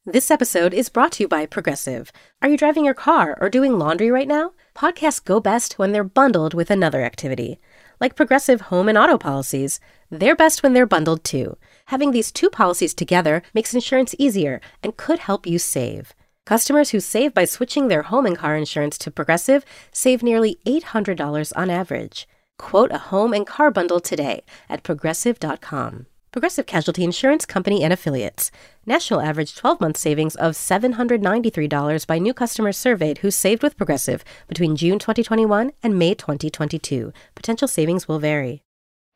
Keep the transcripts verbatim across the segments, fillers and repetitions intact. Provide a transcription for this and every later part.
This episode is brought to you by Progressive. Are you driving your car or doing laundry right now? Podcasts go best when they're bundled with another activity. Like Progressive home and auto policies, they're best when they're bundled too. Having these two policies together makes insurance easier and could help you save. Customers who save by switching their home and car insurance to Progressive save nearly eight hundred dollars on average. Quote a home and car bundle today at progressive dot com. Progressive Casualty Insurance Company and Affiliates. National average twelve-month savings of seven hundred ninety-three dollars by new customers surveyed who saved with Progressive between June twenty twenty-one and May twenty twenty-two. Potential savings will vary.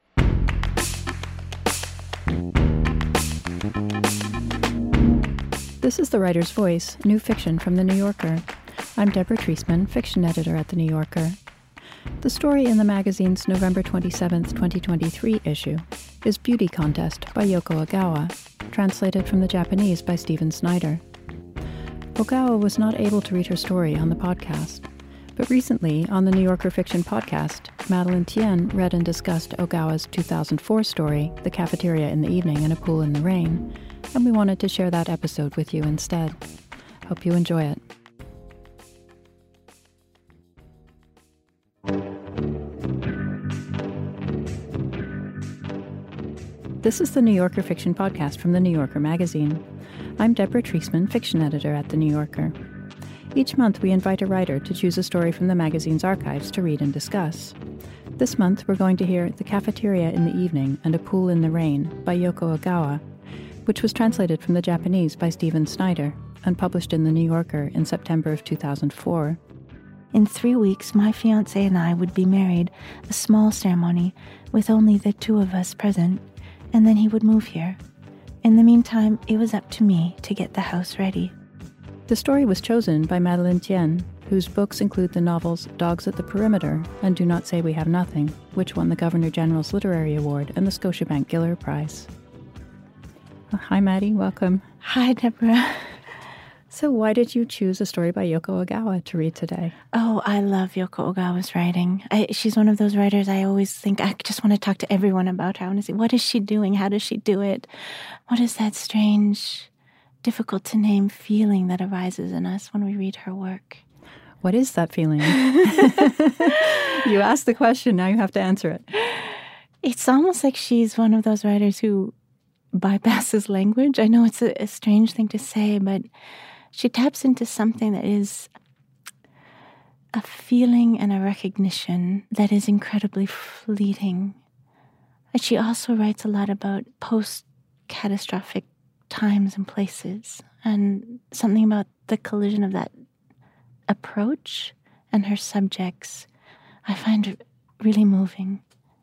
This is The Writer's Voice, new fiction from The New Yorker. I'm Deborah Treisman, fiction editor at The New Yorker. The story in the magazine's November twenty-seventh, twenty twenty-three issue is Beauty Contest by Yoko Ogawa, translated from the Japanese by Stephen Snyder. Ogawa was not able to read her story on the podcast, but recently on the New Yorker Fiction podcast, Madeline Tien read and discussed Ogawa's two thousand four story, The Cafeteria in the Evening and a Pool in the Rain, and we wanted to share that episode with you instead. Hope you enjoy it. This is the New Yorker Fiction Podcast from The New Yorker magazine. I'm Deborah Treisman, fiction editor at The New Yorker. Each month we invite a writer to choose a story from the magazine's archives to read and discuss. This month we're going to hear The Cafeteria in the Evening and a Pool in the Rain by Yoko Ogawa, which was translated from the Japanese by Stephen Snyder and published in The New Yorker in September of two thousand four. In three weeks, my fiancé and I would be married, a small ceremony with only the two of us present, and then he would move here. In the meantime, it was up to me to get the house ready. The story was chosen by Madeline Tien, whose books include the novels Dogs at the Perimeter and Do Not Say We Have Nothing, which won the Governor General's Literary Award and the Scotiabank Giller Prize. Well, hi, Maddie. Welcome. Hi, Deborah. So why did you choose a story by Yoko Ogawa to read today? Oh, I love Yoko Ogawa's writing. I, she's one of those writers I always think, I just want to talk to everyone about her. I want to see, what is she doing? How does she do it? What is that strange, difficult to name feeling that arises in us when we read her work? What is that feeling? You asked the question, now you have to answer it. It's almost like she's one of those writers who bypasses language. I know it's a, a strange thing to say, but she taps into something that is a feeling and a recognition that is incredibly fleeting. And she also writes a lot about post-catastrophic times and places, and something about the collision of that approach and her subjects I find really moving.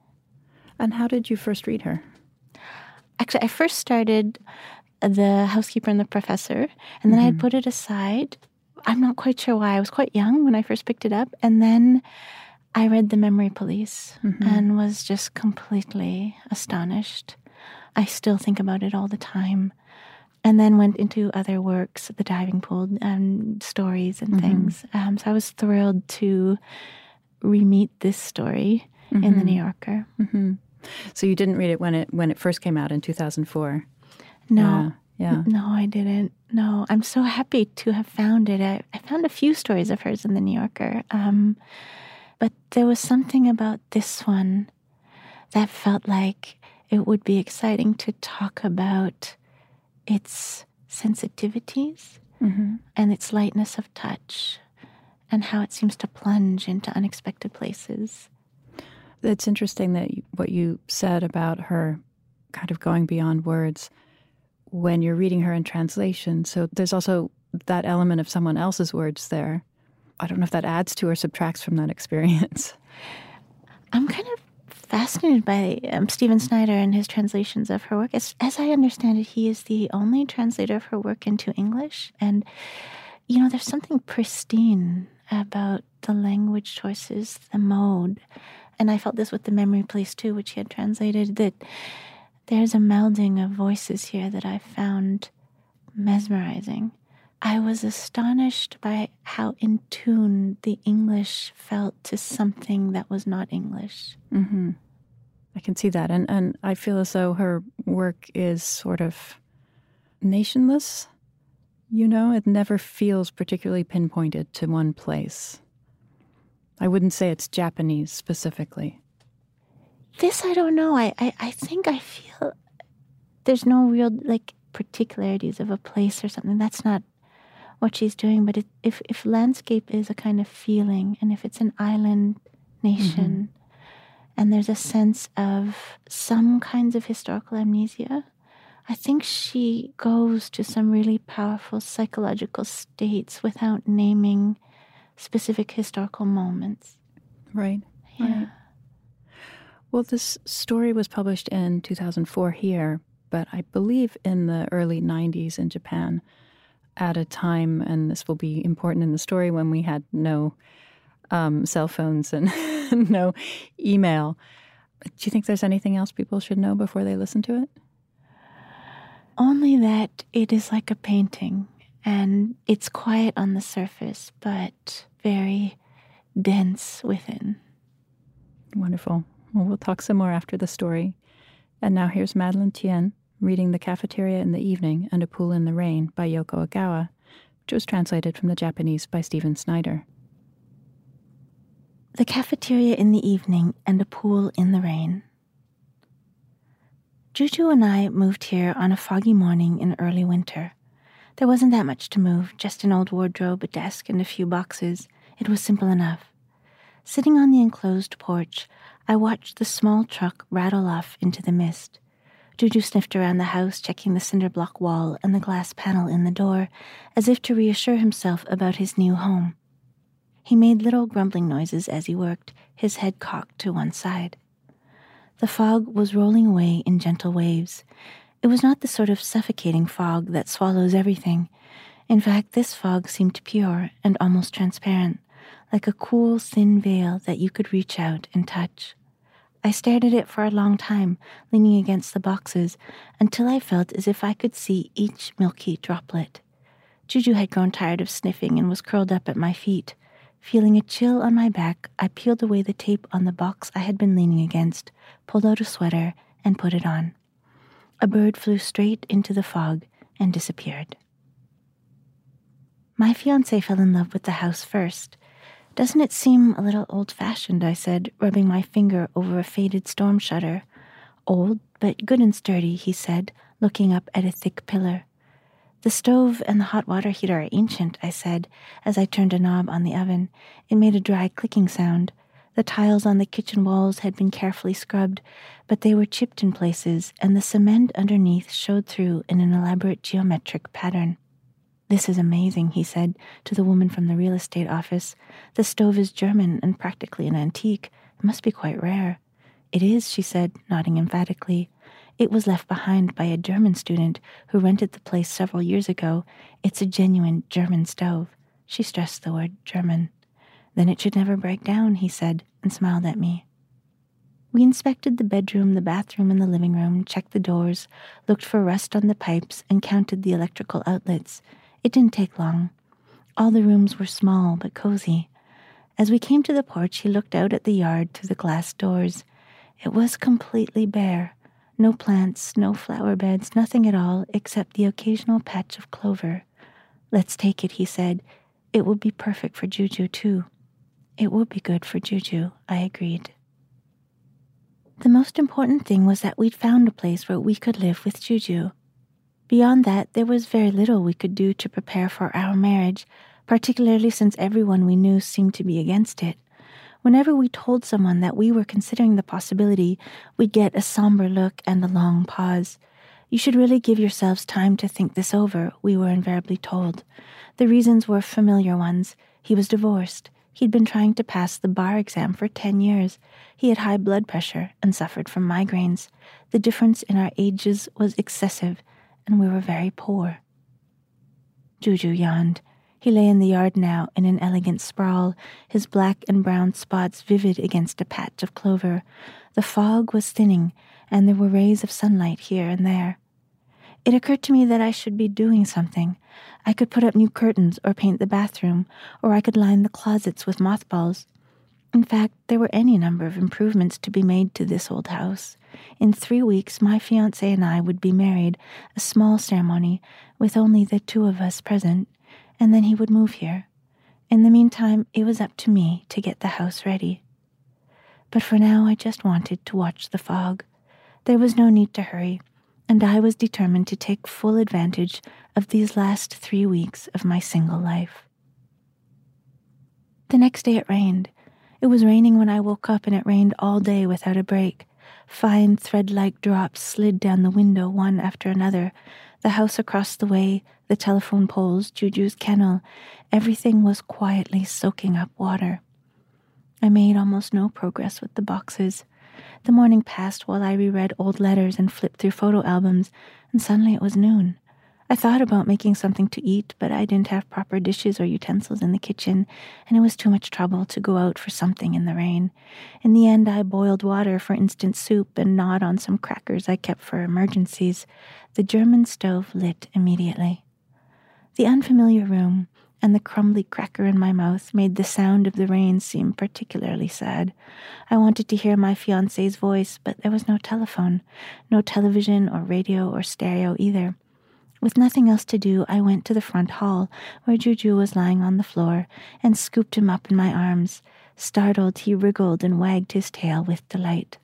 And how did you first read her? Actually, I first started The Housekeeper and the Professor, and then mm-hmm. I had put it aside. I'm not quite sure why. I was quite young when I first picked it up, and then I read The Memory Police mm-hmm. and was just completely astonished. I still think about it all the time. And then went into other works, The Diving Pool, and stories and mm-hmm. things. Um, so I was thrilled to re-meet this story mm-hmm. in The New Yorker. Mm-hmm. So you didn't read it when it when it first came out in two thousand four? No. Yeah. yeah. No, I didn't. No, I'm so happy to have found it. I, I found a few stories of hers in The New Yorker. Um, but there was something about this one that felt like it would be exciting to talk about its sensitivities mm-hmm. and its lightness of touch and how it seems to plunge into unexpected places. It's interesting that you, what you said about her kind of going beyond words when you're reading her in translation. So there's also that element of someone else's words there. I don't know if that adds to or subtracts from that experience. I'm kind of fascinated by um, Stephen Snyder and his translations of her work. As, as I understand it, he is the only translator of her work into English. And, you know, there's something pristine about the language choices, the mode. And I felt this with The Memory Police, too, which he had translated, that there's a melding of voices here that I found mesmerizing. I was astonished by how in tune the English felt to something that was not English. Mm-hmm. I can see that. And, and I feel as though her work is sort of nationless You know, it never feels particularly pinpointed to one place. I wouldn't say it's Japanese specifically. This, I don't know. I, I, I think I feel there's no real, like, particularities of a place or something. That's not what she's doing. But it, if, if landscape is a kind of feeling, and if it's an island nation, mm-hmm. and there's a sense of some kinds of historical amnesia, I think she goes to some really powerful psychological states without naming specific historical moments. Right. Yeah. Right. Well, this story was published in two thousand four here, but I believe in the early nineties in Japan at a time, and this will be important in the story, when we had no um, cell phones and no email. Do you think there's anything else people should know before they listen to it? Only that it is like a painting, and it's quiet on the surface, but very dense within. Wonderful. Well, we'll talk some more after the story. And now here's Madeleine Tien reading The Cafeteria in the Evening and A Pool in the Rain by Yoko Ogawa, which was translated from the Japanese by Stephen Snyder. The Cafeteria in the Evening and A Pool in the Rain. Juju and I moved here on a foggy morning in early winter. There wasn't that much to move, just an old wardrobe, a desk, and a few boxes. It was simple enough. Sitting on the enclosed porch, I watched the small truck rattle off into the mist. Juju sniffed around the house, checking the cinder block wall and the glass panel in the door, as if to reassure himself about his new home. He made little grumbling noises as he worked, his head cocked to one side. The fog was rolling away in gentle waves. It was not the sort of suffocating fog that swallows everything. In fact, this fog seemed pure and almost transparent, like a cool, thin veil that you could reach out and touch. I stared at it for a long time, leaning against the boxes, until I felt as if I could see each milky droplet. Juju had grown tired of sniffing and was curled up at my feet. Feeling a chill on my back, I peeled away the tape on the box I had been leaning against, pulled out a sweater, and put it on. A bird flew straight into the fog and disappeared. My fiancé fell in love with the house first. Doesn't it seem a little old-fashioned, I said, rubbing my finger over a faded storm shutter. Old, but good and sturdy, he said, looking up at a thick pillar. The stove and the hot water heater are ancient, I said, as I turned a knob on the oven. It made a dry clicking sound. The tiles on the kitchen walls had been carefully scrubbed, but they were chipped in places, and the cement underneath showed through in an elaborate geometric pattern. This is amazing, he said to the woman from the real estate office. The stove is German and practically an antique. It must be quite rare. It is, she said, nodding emphatically. It was left behind by a German student who rented the place several years ago. It's a genuine German stove. She stressed the word German. Then it should never break down, he said, and smiled at me. We inspected the bedroom, the bathroom, and the living room, checked the doors, looked for rust on the pipes, and counted the electrical outlets. It didn't take long. All the rooms were small but cozy. As we came to the porch, he looked out at the yard through the glass doors. It was completely bare. No plants, no flower beds, nothing at all except the occasional patch of clover. Let's take it, he said. It would be perfect for Juju, too. It would be good for Juju, I agreed. The most important thing was that we'd found a place where we could live with Juju. Beyond that, there was very little we could do to prepare for our marriage, particularly since everyone we knew seemed to be against it. Whenever we told someone that we were considering the possibility, we'd get a somber look and a long pause. You should really give yourselves time to think this over, we were invariably told. The reasons were familiar ones. He was divorced. He'd been trying to pass the bar exam for ten years. He had high blood pressure and suffered from migraines. The difference in our ages was excessive, and we were very poor. Juju yawned. He lay in the yard now in an elegant sprawl, his black and brown spots vivid against a patch of clover. The fog was thinning, and there were rays of sunlight here and there. It occurred to me that I should be doing something. I could put up new curtains or paint the bathroom, or I could line the closets with mothballs. In fact, there were any number of improvements to be made to this old house. In three weeks, my fiancé and I would be married, a small ceremony with only the two of us present, and then he would move here. In the meantime, it was up to me to get the house ready. But for now, I just wanted to watch the fog. There was no need to hurry, and I was determined to take full advantage of these last three weeks of my single life. The next day it rained. It was raining when I woke up, and it rained all day without a break. Fine thread-like drops slid down the window one after another. The house across the way, the telephone poles, Juju's kennel, everything was quietly soaking up water. I made almost no progress with the boxes. The morning passed while I reread old letters and flipped through photo albums, and suddenly it was noon. I thought about making something to eat, but I didn't have proper dishes or utensils in the kitchen, and it was too much trouble to go out for something in the rain. In the end, I boiled water for instant soup and gnawed on some crackers I kept for emergencies. The German stove lit immediately. The unfamiliar room and the crumbly cracker in my mouth made the sound of the rain seem particularly sad. I wanted to hear my fiancé's voice, but there was no telephone, no television or radio or stereo either. With nothing else to do, I went to the front hall, where Juju was lying on the floor, and scooped him up in my arms. Startled, he wriggled and wagged his tail with delight.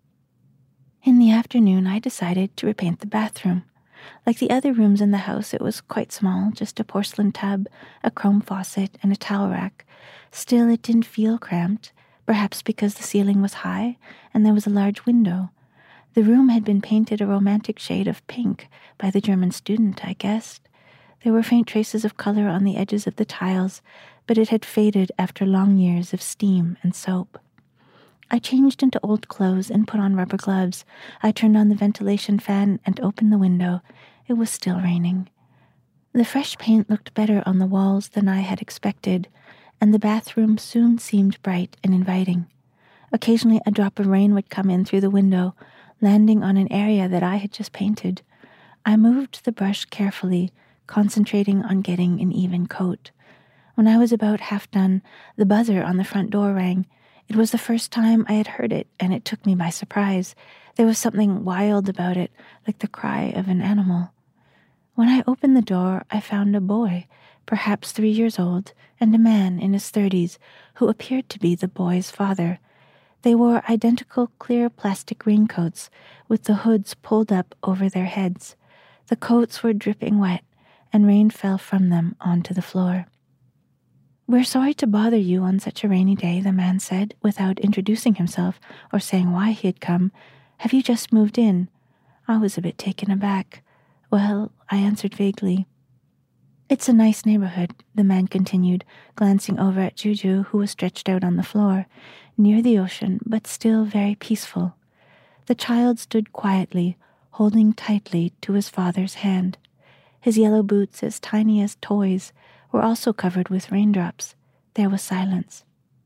In the afternoon, I decided to repaint the bathroom. Like the other rooms in the house, it was quite small, just a porcelain tub, a chrome faucet, and a towel rack. Still, it didn't feel cramped, perhaps because the ceiling was high, and there was a large window. The room had been painted a romantic shade of pink by the German student, I guessed. There were faint traces of color on the edges of the tiles, but it had faded after long years of steam and soap. I changed into old clothes and put on rubber gloves. I turned on the ventilation fan and opened the window. It was still raining. The fresh paint looked better on the walls than I had expected, and the bathroom soon seemed bright and inviting. Occasionally a drop of rain would come in through the window, landing on an area that I had just painted. I moved the brush carefully, concentrating on getting an even coat. When I was about half done, the buzzer on the front door rang. It was the first time I had heard it, and it took me by surprise. There was something wild about it, like the cry of an animal. When I opened the door, I found a boy, perhaps three years old, and a man in his thirties, who appeared to be the boy's father. They wore identical clear plastic raincoats with the hoods pulled up over their heads. The coats were dripping wet, and rain fell from them onto the floor. "We're sorry to bother you on such a rainy day," the man said, without introducing himself or saying why he had come. "Have you just moved in?" I was a bit taken aback. "Well," I answered vaguely. "It's a nice neighborhood," the man continued, glancing over at Juju, who was stretched out on the floor, near the ocean, but still very peaceful. The child stood quietly, holding tightly to his father's hand. His yellow boots, as tiny as toys, were also covered with raindrops. There was silence.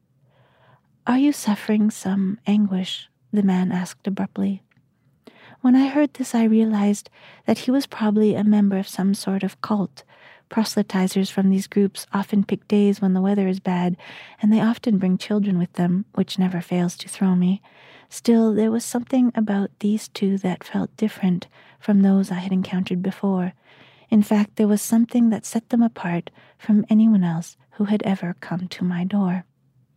"Are you suffering some anguish?" the man asked abruptly. When I heard this, I realized that he was probably a member of some sort of cult. Proselytizers from these groups often pick days when the weather is bad, and they often bring children with them, which never fails to throw me. Still, there was something about these two that felt different from those I had encountered before. In fact, there was something that set them apart from anyone else who had ever come to my door.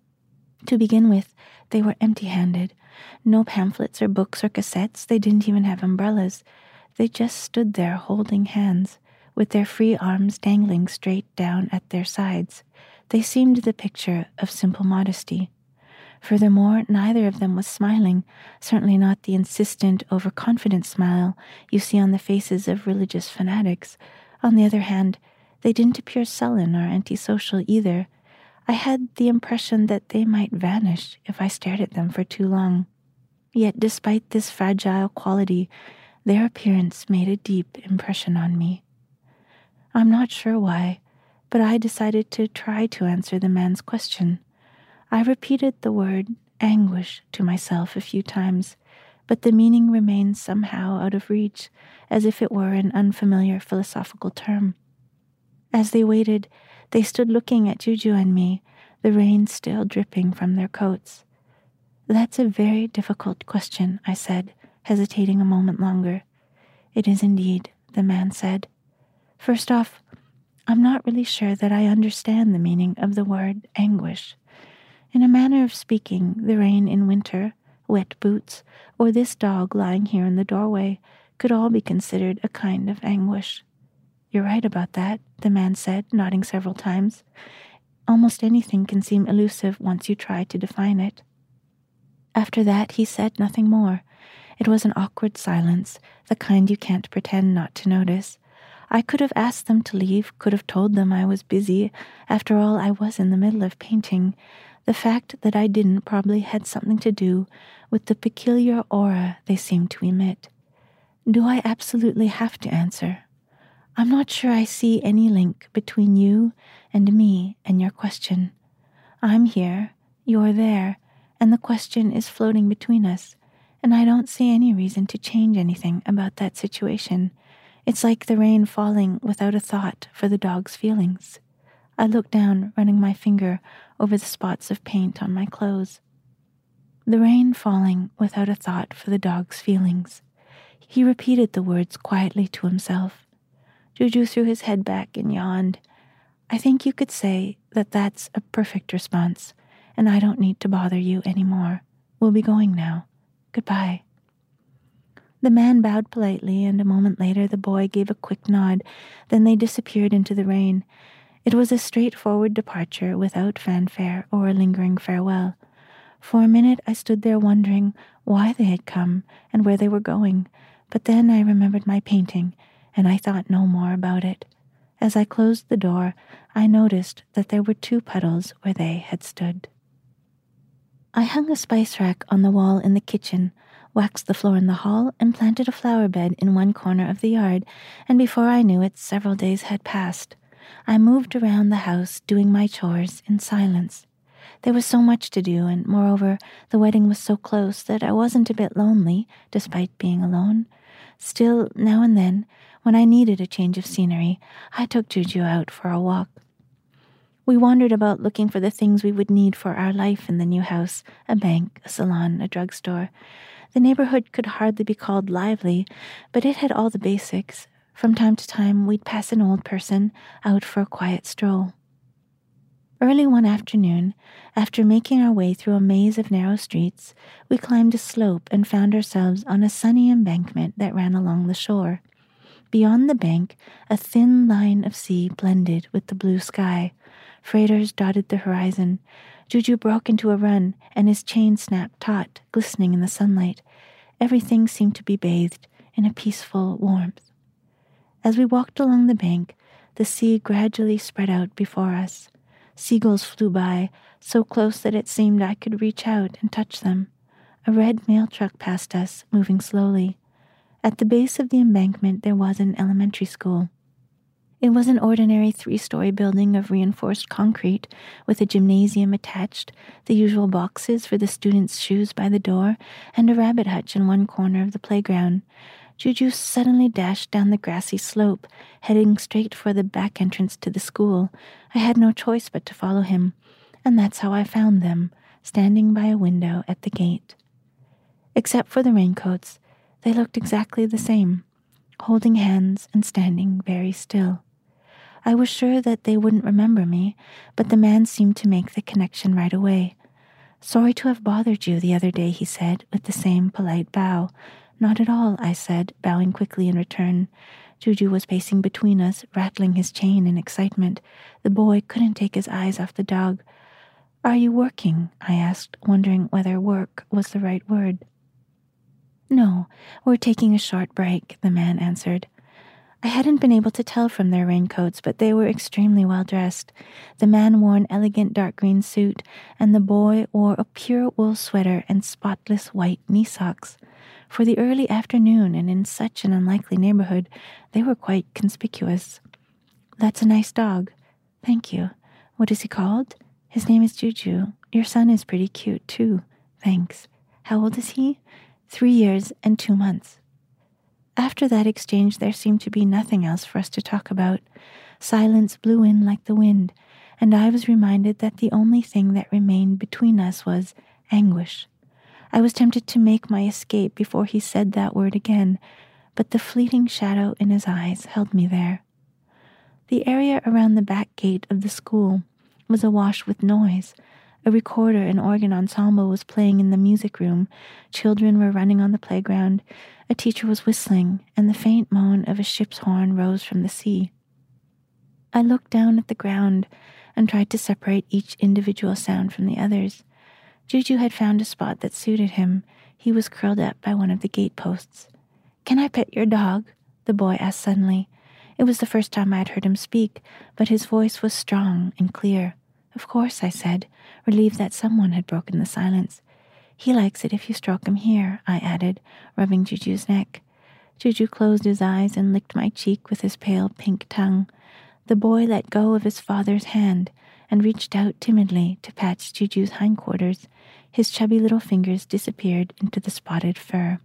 To begin with, they were empty-handed. No pamphlets or books or cassettes. They didn't even have umbrellas. They just stood there holding hands, with their free arms dangling straight down at their sides. They seemed the picture of simple modesty. Furthermore, neither of them was smiling, certainly not the insistent, overconfident smile you see on the faces of religious fanatics. On the other hand, they didn't appear sullen or antisocial either. I had the impression that they might vanish if I stared at them for too long. Yet despite this fragile quality, their appearance made a deep impression on me. I'm not sure why, but I decided to try to answer the man's question. I repeated the word anguish to myself a few times, but the meaning remained somehow out of reach, as if it were an unfamiliar philosophical term. As they waited, they stood looking at Juju and me, the rain still dripping from their coats. "That's a very difficult question," I said, hesitating a moment longer. "It is indeed," the man said. "First off, I'm not really sure that I understand the meaning of the word anguish. In a manner of speaking, the rain in winter, wet boots, or this dog lying here in the doorway could all be considered a kind of anguish." "You're right about that," the man said, nodding several times. "Almost anything can seem elusive once you try to define it." After that, he said nothing more. It was an awkward silence, the kind you can't pretend not to notice. I could have asked them to leave, could have told them I was busy. After all, I was in the middle of painting. The fact that I didn't probably had something to do with the peculiar aura they seemed to emit. Do I absolutely have to answer? I'm not sure I see any link between you and me and your question. I'm here, you're there, and the question is floating between us, and I don't see any reason to change anything about that situation. It's like the rain falling without a thought for the dog's feelings. I look down, running my finger over the spots of paint on my clothes. The rain falling without a thought for the dog's feelings. He repeated the words quietly to himself. Juju threw his head back and yawned. "I think you could say that that's a perfect response, and I don't need to bother you anymore. We'll be going now. Goodbye." The man bowed politely, and a moment later the boy gave a quick nod. Then they disappeared into the rain. It was a straightforward departure without fanfare or a lingering farewell. For a minute I stood there wondering why they had come and where they were going, but then I remembered my painting, and I thought no more about it. As I closed the door, I noticed that there were two puddles where they had stood. I hung a spice rack on the wall in the kitchen, waxed the floor in the hall, and planted a flower bed in one corner of the yard, and before I knew it, several days had passed. I moved around the house, doing my chores in silence. There was so much to do, and moreover, the wedding was so close that I wasn't a bit lonely, despite being alone. Still, now and then, when I needed a change of scenery, I took Juju out for a walk. We wandered about looking for the things we would need for our life in the new house, a bank, a salon, a drugstore. The neighborhood could hardly be called lively, but it had all the basics. From time to time, we'd pass an old person out for a quiet stroll. Early one afternoon, after making our way through a maze of narrow streets, we climbed a slope and found ourselves on a sunny embankment that ran along the shore. Beyond the bank, a thin line of sea blended with the blue sky. Freighters dotted the horizon. Juju broke into a run, and his chain snapped taut, glistening in the sunlight. Everything seemed to be bathed in a peaceful warmth. As we walked along the bank, the sea gradually spread out before us. Seagulls flew by, so close that it seemed I could reach out and touch them. A red mail truck passed us, moving slowly. At the base of the embankment there was an elementary school. It was an ordinary three-story building of reinforced concrete, with a gymnasium attached, the usual boxes for the students' shoes by the door, and a rabbit hutch in one corner of the playground. Juju suddenly dashed down the grassy slope, heading straight for the back entrance to the school. I had no choice but to follow him, and that's how I found them, standing by a window at the gate. Except for the raincoats, they looked exactly the same, holding hands and standing very still. I was sure that they wouldn't remember me, but the man seemed to make the connection right away. "Sorry to have bothered you the other day," he said, with the same polite bow. "Not at all," I said, bowing quickly in return. Juju was pacing between us, rattling his chain in excitement. The boy couldn't take his eyes off the dog. "Are you working?" I asked, wondering whether work was the right word. "No, we're taking a short break," the man answered. I hadn't been able to tell from their raincoats, but they were extremely well dressed. The man wore an elegant dark green suit, and the boy wore a pure wool sweater and spotless white knee socks. For the early afternoon, and in such an unlikely neighborhood, they were quite conspicuous. "That's a nice dog." "Thank you. What is he called?" "His name is Juju. Your son is pretty cute, too." "Thanks. How old is he?" "Three years and two months." After that exchange, there seemed to be nothing else for us to talk about. Silence blew in like the wind, and I was reminded that the only thing that remained between us was anguish. I was tempted to make my escape before he said that word again, but the fleeting shadow in his eyes held me there. The area around the back gate of the school was awash with noise. A recorder and organ ensemble was playing in the music room, children were running on the playground, a teacher was whistling, and the faint moan of a ship's horn rose from the sea. I looked down at the ground and tried to separate each individual sound from the others. Juju had found a spot that suited him. He was curled up by one of the gate posts. "Can I pet your dog?" the boy asked suddenly. It was the first time I had heard him speak, but his voice was strong and clear. "Of course," I said, relieved that someone had broken the silence. "He likes it if you stroke him here," I added, rubbing Juju's neck. Juju closed his eyes and licked my cheek with his pale pink tongue. The boy let go of his father's hand and reached out timidly to pat Juju's hindquarters. His chubby little fingers disappeared into the spotted fur.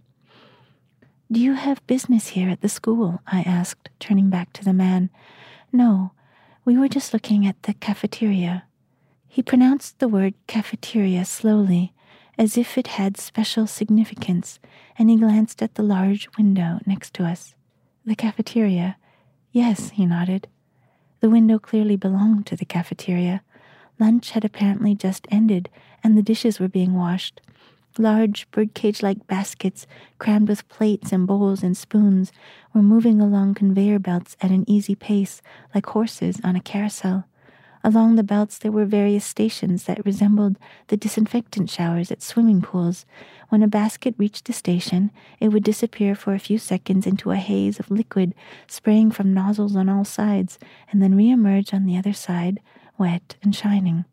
"Do you have business here at the school?" I asked, turning back to the man. "No, we were just looking at the cafeteria." He pronounced the word cafeteria slowly, as if it had special significance, and he glanced at the large window next to us. "The cafeteria?" "Yes," he nodded. The window clearly belonged to the cafeteria. Lunch had apparently just ended, and the dishes were being washed. Large birdcage-like baskets, crammed with plates and bowls and spoons, were moving along conveyor belts at an easy pace, like horses on a carousel. Along the belts there were various stations that resembled the disinfectant showers at swimming pools. When a basket reached a station, it would disappear for a few seconds into a haze of liquid spraying from nozzles on all sides, and then reemerge on the other side, wet and shining.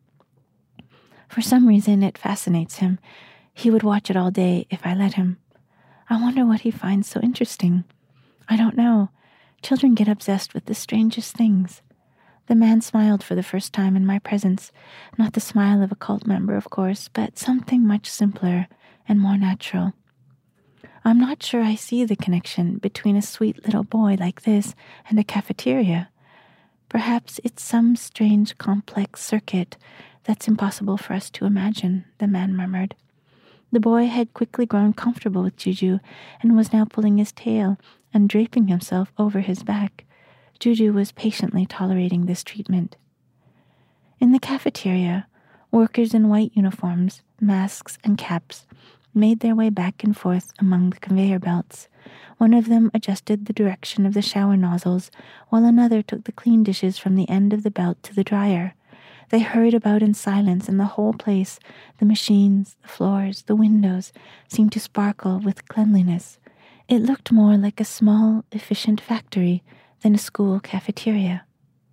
For some reason it fascinates him. He would watch it all day if I let him. I wonder what he finds so interesting. I don't know. Children get obsessed with the strangest things. The man smiled for the first time in my presence, not the smile of a cult member, of course, but something much simpler and more natural. I'm not sure I see the connection between a sweet little boy like this and a cafeteria. Perhaps it's some strange complex circuit that's impossible for us to imagine, the man murmured. The boy had quickly grown comfortable with Juju and was now pulling his tail and draping himself over his back. Juju was patiently tolerating this treatment. In the cafeteria, workers in white uniforms, masks, and caps made their way back and forth among the conveyor belts. One of them adjusted the direction of the shower nozzles, while another took the clean dishes from the end of the belt to the dryer. They hurried about in silence, and the whole place, the machines, the floors, the windows, seemed to sparkle with cleanliness. It looked more like a small, efficient factory than a school cafeteria.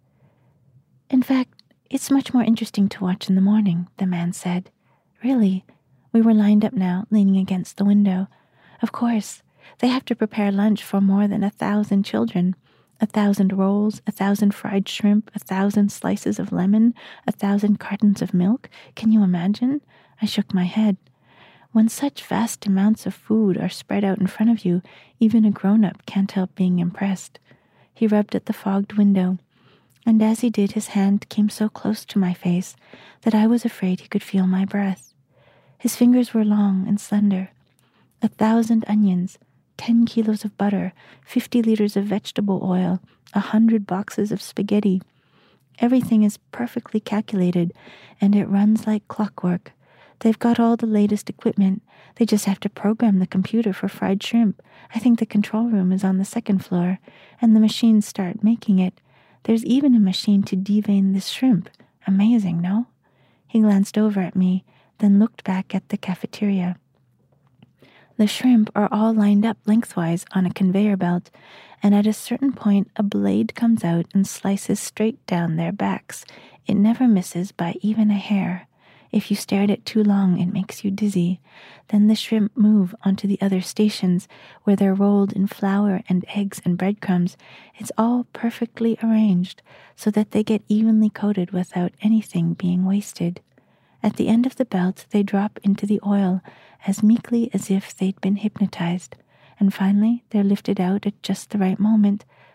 "In fact, it's much more interesting to watch in the morning," the man said. "Really?" We were lined up now, leaning against the window. "Of course, they have to prepare lunch for more than a thousand children. A thousand rolls, a thousand fried shrimp, a thousand slices of lemon, a thousand cartons of milk. Can you imagine?" I shook my head. When such vast amounts of food are spread out in front of you, even a grown-up can't help being impressed. He rubbed at the fogged window, and as he did, his hand came so close to my face that I was afraid he could feel my breath. His fingers were long and slender. A thousand onions, ten kilos of butter, fifty liters of vegetable oil, a hundred boxes of spaghetti. Everything is perfectly calculated, and it runs like clockwork. They've got all the latest equipment. They just have to program the computer for fried shrimp. I think the control room is on the second floor, and the machines start making it. There's even a machine to devein this shrimp. Amazing, no? He glanced over at me, then looked back at the cafeteria. The shrimp are all lined up lengthwise on a conveyor belt, and at a certain point a blade comes out and slices straight down their backs. It never misses by even a hair. If you stare at it too long, it makes you dizzy. Then the shrimp move onto the other stations, where they're rolled in flour and eggs and breadcrumbs. It's all perfectly arranged, so that they get evenly coated without anything being wasted. At the end of the belt, they drop into the oil, as meekly as if they'd been hypnotized. And finally, they're lifted out at just the right moment,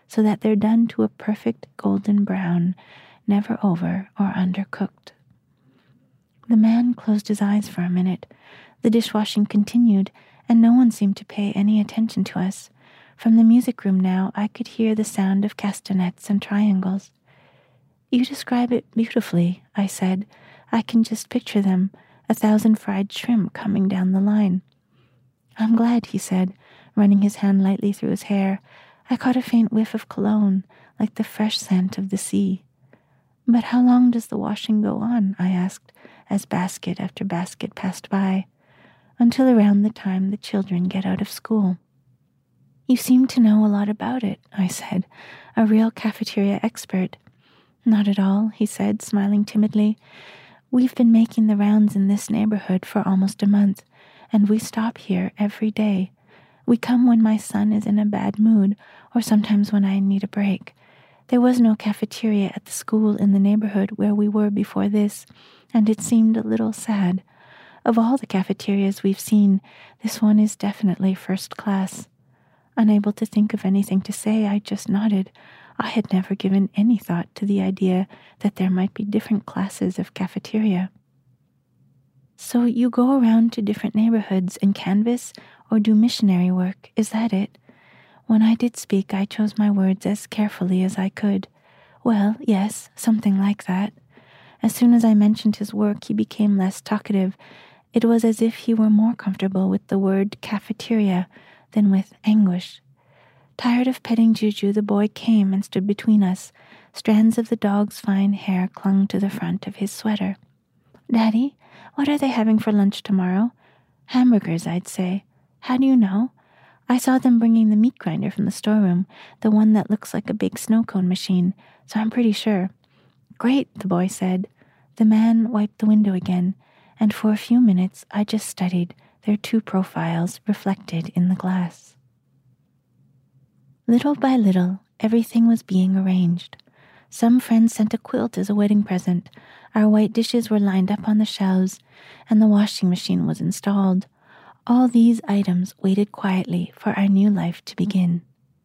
so that they're done to a perfect golden brown, never over or undercooked. The man closed his eyes for a minute. The dishwashing continued, and no one seemed to pay any attention to us. From the music room now, I could hear the sound of castanets and triangles. "You describe it beautifully," I said. "I can just picture them, a thousand fried shrimp coming down the line." "I'm glad," he said, running his hand lightly through his hair. I caught a faint whiff of cologne, like the fresh scent of the sea. "But how long does the washing go on?" I asked, as basket after basket passed by. "Until around the time the children get out of school." "You seem to know a lot about it," I said, "a real cafeteria expert." "Not at all," he said, smiling timidly. "We've been making the rounds in this neighborhood for almost a month, and we stop here every day. We come when my son is in a bad mood, or sometimes when I need a break. There was no cafeteria at the school in the neighborhood where we were before this, and it seemed a little sad. Of all the cafeterias we've seen, this one is definitely first class." Unable to think of anything to say, I just nodded. I had never given any thought to the idea that there might be different classes of cafeteria. "So you go around to different neighborhoods and canvass or do missionary work, is that it?" When I did speak, I chose my words as carefully as I could. "Well, yes, something like that." As soon as I mentioned his work, he became less talkative. It was as if he were more comfortable with the word cafeteria than with anguish. Tired of petting Juju, the boy came and stood between us. Strands of the dog's fine hair clung to the front of his sweater. "Daddy, what are they having for lunch tomorrow?" "Hamburgers, I'd say." "How do you know?" "I saw them bringing the meat grinder from the storeroom, the one that looks like a big snow cone machine, so I'm pretty sure." "Great," the boy said. The man wiped the window again, and for a few minutes I just studied their two profiles reflected in the glass. Little by little, everything was being arranged. Some friends sent a quilt as a wedding present. Our white dishes were lined up on the shelves, and the washing machine was installed. All these items waited quietly for our new life to begin.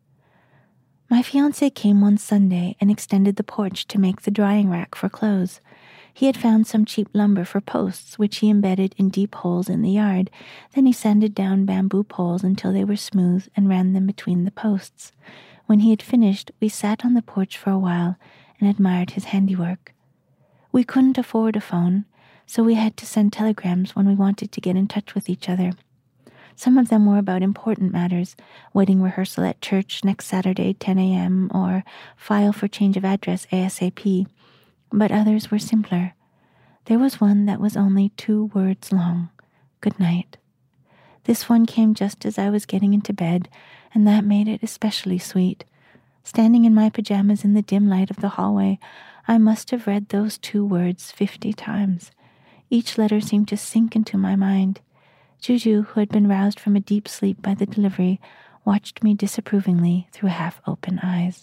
My fiancé came one Sunday and extended the porch to make the drying rack for clothes. He had found some cheap lumber for posts, which he embedded in deep holes in the yard. Then he sanded down bamboo poles until they were smooth and ran them between the posts. When he had finished, we sat on the porch for a while and admired his handiwork. We couldn't afford a phone, so we had to send telegrams when we wanted to get in touch with each other. Some of them were about important matters, wedding rehearsal at church next Saturday, ten a.m., or file for change of address ASAP, but others were simpler. There was one that was only two words long, good night. This one came just as I was getting into bed, and that made it especially sweet. Standing in my pajamas in the dim light of the hallway, I must have read those two words fifty times. Each letter seemed to sink into my mind. Juju, who had been roused from a deep sleep by the delivery, watched me disapprovingly through half-open eyes.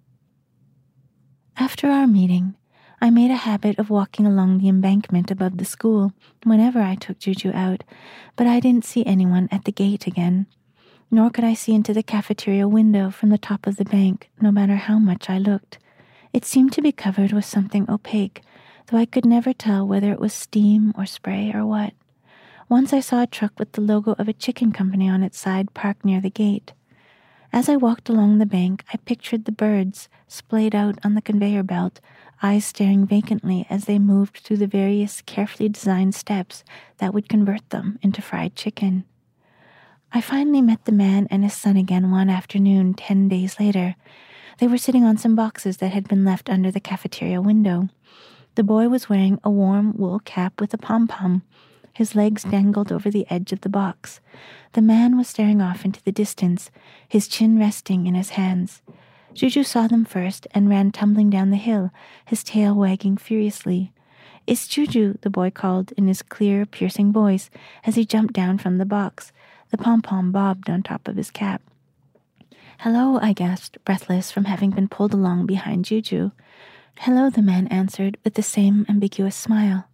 After our meeting, I made a habit of walking along the embankment above the school whenever I took Juju out, but I didn't see anyone at the gate again. Nor could I see into the cafeteria window from the top of the bank, no matter how much I looked. It seemed to be covered with something opaque, though I could never tell whether it was steam or spray or what. Once I saw a truck with the logo of a chicken company on its side parked near the gate. As I walked along the bank, I pictured the birds splayed out on the conveyor belt, eyes staring vacantly as they moved through the various carefully designed steps that would convert them into fried chicken. I finally met the man and his son again one afternoon ten days later. They were sitting on some boxes that had been left under the cafeteria window. The boy was wearing a warm wool cap with a pom-pom. His legs dangled over the edge of the box. The man was staring off into the distance, his chin resting in his hands. Juju saw them first and ran tumbling down the hill, his tail wagging furiously. "It's Juju," the boy called in his clear, piercing voice as he jumped down from the box. The pom-pom bobbed on top of his cap. "Hello," I gasped, breathless from having been pulled along behind Juju. "Hello," the man answered with the same ambiguous smile.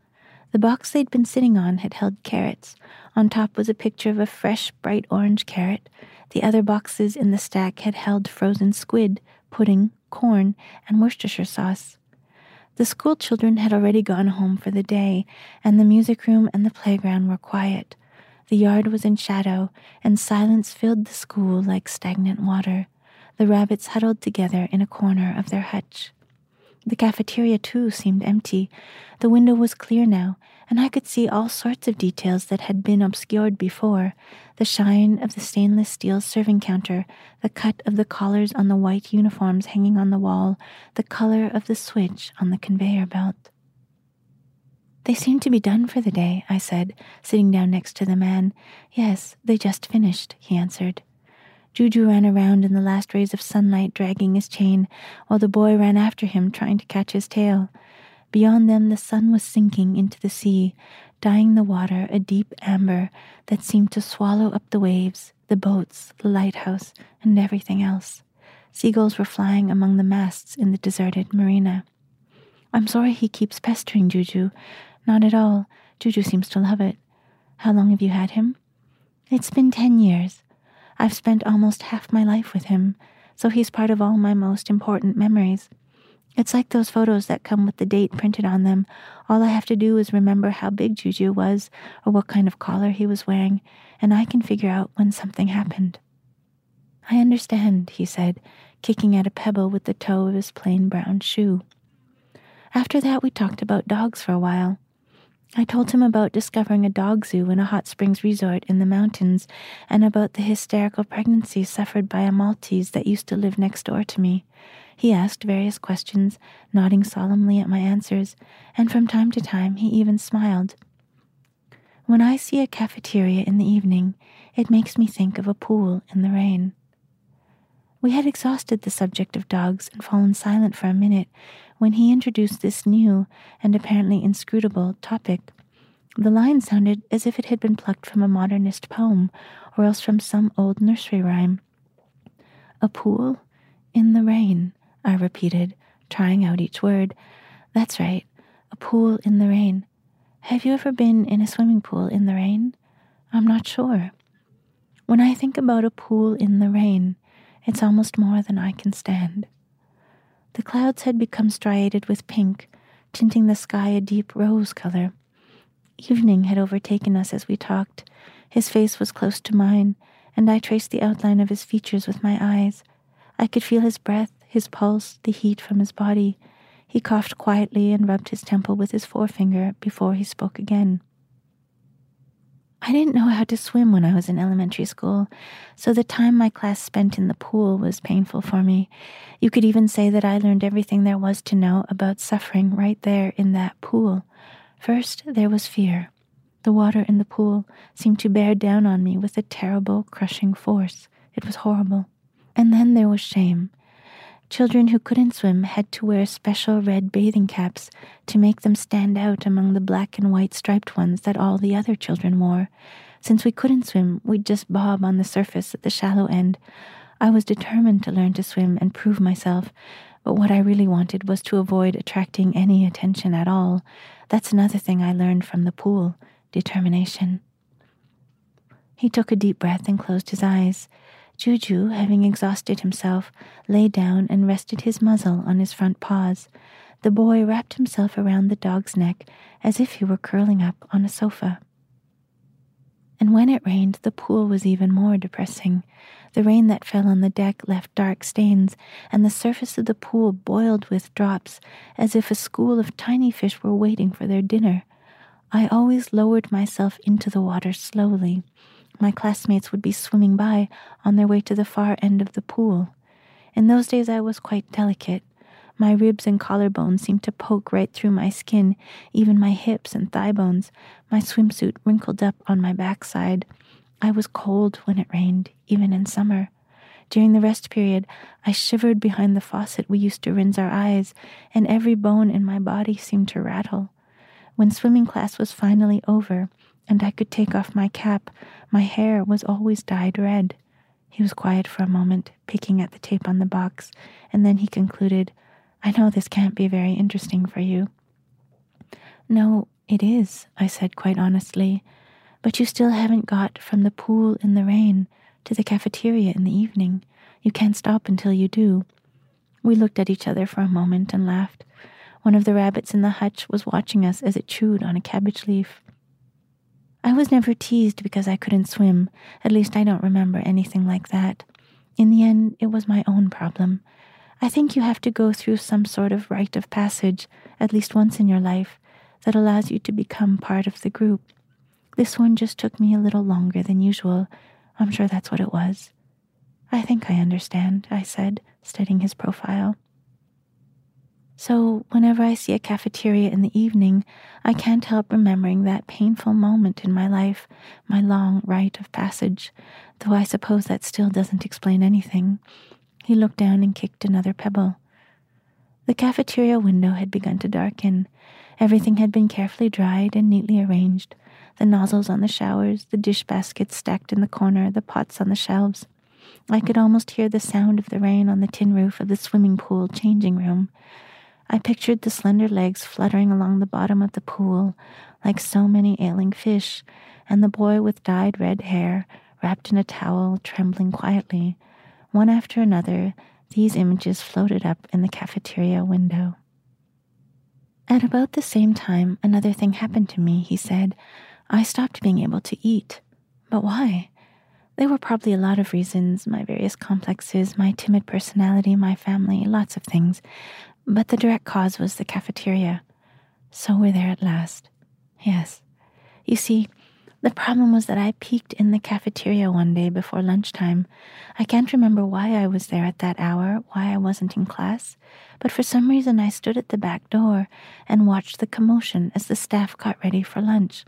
The box they'd been sitting on had held carrots. On top was a picture of a fresh, bright orange carrot. The other boxes in the stack had held frozen squid, pudding, corn, and Worcestershire sauce. The school children had already gone home for the day, and the music room and the playground were quiet. The yard was in shadow, and silence filled the school like stagnant water. The rabbits huddled together in a corner of their hutch. The cafeteria, too, seemed empty. The window was clear now, and I could see all sorts of details that had been obscured before. The shine of the stainless steel serving counter, the cut of the collars on the white uniforms hanging on the wall, the color of the switch on the conveyor belt. "They seem to be done for the day," I said, sitting down next to the man. "Yes, they just finished," he answered. Juju ran around in the last rays of sunlight, dragging his chain, while the boy ran after him, trying to catch his tail. Beyond them, the sun was sinking into the sea, dyeing the water a deep amber that seemed to swallow up the waves, the boats, the lighthouse, and everything else. Seagulls were flying among the masts in the deserted marina. "I'm sorry he keeps pestering Juju." "Not at all. Juju seems to love it." "How long have you had him?" "It's been ten years. I've spent almost half my life with him, so he's part of all my most important memories. It's like those photos that come with the date printed on them. All I have to do is remember how big Juju was or what kind of collar he was wearing, and I can figure out when something happened." "I understand," he said, kicking at a pebble with the toe of his plain brown shoe. After that, we talked about dogs for a while. I told him about discovering a dog zoo in a hot springs resort in the mountains, and about the hysterical pregnancy suffered by a Maltese that used to live next door to me. He asked various questions, nodding solemnly at my answers, and from time to time he even smiled. When I see a cafeteria in the evening, it makes me think of a pool in the rain. We had exhausted the subject of dogs and fallen silent for a minute when he introduced this new and apparently inscrutable topic. The line sounded as if it had been plucked from a modernist poem or else from some old nursery rhyme. "A pool in the rain," I repeated, trying out each word. "That's right, a pool in the rain. Have you ever been in a swimming pool in the rain?" "I'm not sure." "When I think about a pool in the rain, it's almost more than I can stand." The clouds had become striated with pink, tinting the sky a deep rose color. Evening had overtaken us as we talked. His face was close to mine, and I traced the outline of his features with my eyes. I could feel his breath, his pulse, the heat from his body. He coughed quietly and rubbed his temple with his forefinger before he spoke again. "I didn't know how to swim when I was in elementary school, so the time my class spent in the pool was painful for me. You could even say that I learned everything there was to know about suffering right there in that pool. First, there was fear. The water in the pool seemed to bear down on me with a terrible, crushing force. It was horrible. And then there was shame. Children who couldn't swim had to wear special red bathing caps to make them stand out among the black and white striped ones that all the other children wore. Since we couldn't swim, we'd just bob on the surface at the shallow end. I was determined to learn to swim and prove myself, but what I really wanted was to avoid attracting any attention at all. That's another thing I learned from the pool: determination. He took a deep breath and closed his eyes. Juju, having exhausted himself, lay down and rested his muzzle on his front paws. The boy wrapped himself around the dog's neck as if he were curling up on a sofa. And when it rained, the pool was even more depressing. The rain that fell on the deck left dark stains, and the surface of the pool boiled with drops, as if a school of tiny fish were waiting for their dinner. I always lowered myself into the water slowly. My classmates would be swimming by on their way to the far end of the pool. In those days I was quite delicate. My ribs and collarbones seemed to poke right through my skin, even my hips and thigh bones. My swimsuit wrinkled up on my backside. I was cold when it rained, even in summer. During the rest period, I shivered behind the faucet we used to rinse our eyes, and every bone in my body seemed to rattle. When swimming class was finally over, and I could take off my cap, my hair was always dyed red. He was quiet for a moment, picking at the tape on the box, and then he concluded, "I know this can't be very interesting for you." "No, "It is," I said quite honestly, "but you still haven't got from the pool in the rain to the cafeteria in the evening. You can't stop until you do." We looked at each other for a moment and laughed. One of the rabbits in the hutch was watching us as it chewed on a cabbage leaf. I was never teased because I couldn't swim. At least I don't remember anything like that. In the end, it was my own problem. I think you have to go through some sort of rite of passage, at least once in your life, that allows you to become part of the group. This one just took me a little longer than usual. I'm sure that's what it was. "I think I understand," I said, studying his profile. So whenever I see a cafeteria in the evening, I can't help remembering that painful moment in my life, my long rite of passage, though I suppose that still doesn't explain anything. He looked down and kicked another pebble. The cafeteria window had begun to darken. Everything had been carefully dried and neatly arranged. The nozzles on the showers, the dish baskets stacked in the corner, the pots on the shelves. I could almost hear the sound of the rain on the tin roof of the swimming pool changing room. I pictured the slender legs fluttering along the bottom of the pool like so many ailing fish, and the boy with dyed red hair, wrapped in a towel, trembling quietly. One after another, these images floated up in the cafeteria window. At about the same time, another thing happened to me, he said. I stopped being able to eat. But why? There were probably a lot of reasons, my various complexes, my timid personality, my family, lots of things. But the direct cause was the cafeteria. So we're there at last. Yes. You see, the problem was that I peeked in the cafeteria one day before lunchtime. I can't remember why I was there at that hour, why I wasn't in class, but for some reason I stood at the back door and watched the commotion as the staff got ready for lunch.